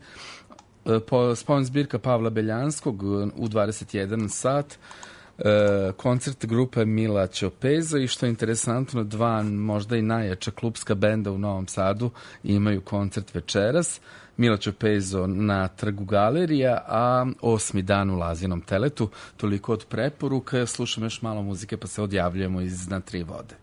Spomen zbirka Pavla Beljanskog u dvadeset jedan sat, koncert grupe Mila Ćopeza i što je interesantno, dva možda i najjača klubska benda u Novom Sadu imaju koncert večeras. Mila Ćopezo na Trgu Galerija, a osmi dan u Lazinom teletu. Toliko od preporuka, slušamo još malo muzike pa se odjavljujemo iz Na tri vode.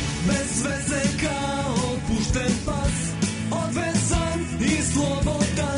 Pušten pas, odvezan i slobodan.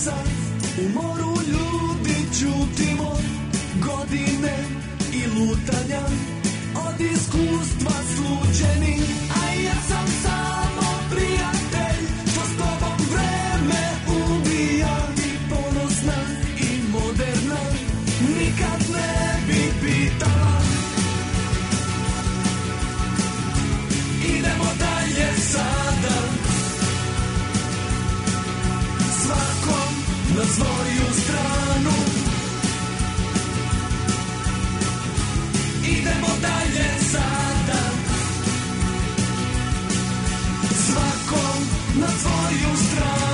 sad u moru ljudi ćutimo, godine i lutanja od iskustva sluđeni. A ja sam samo prijatelj što s tobom vreme ubija, i ponosna i moderna, nikad ne bi pitala. Idemo dalje sada, svakom na svoju stranu. Idemo dalje sada, svakom na svoju stranu.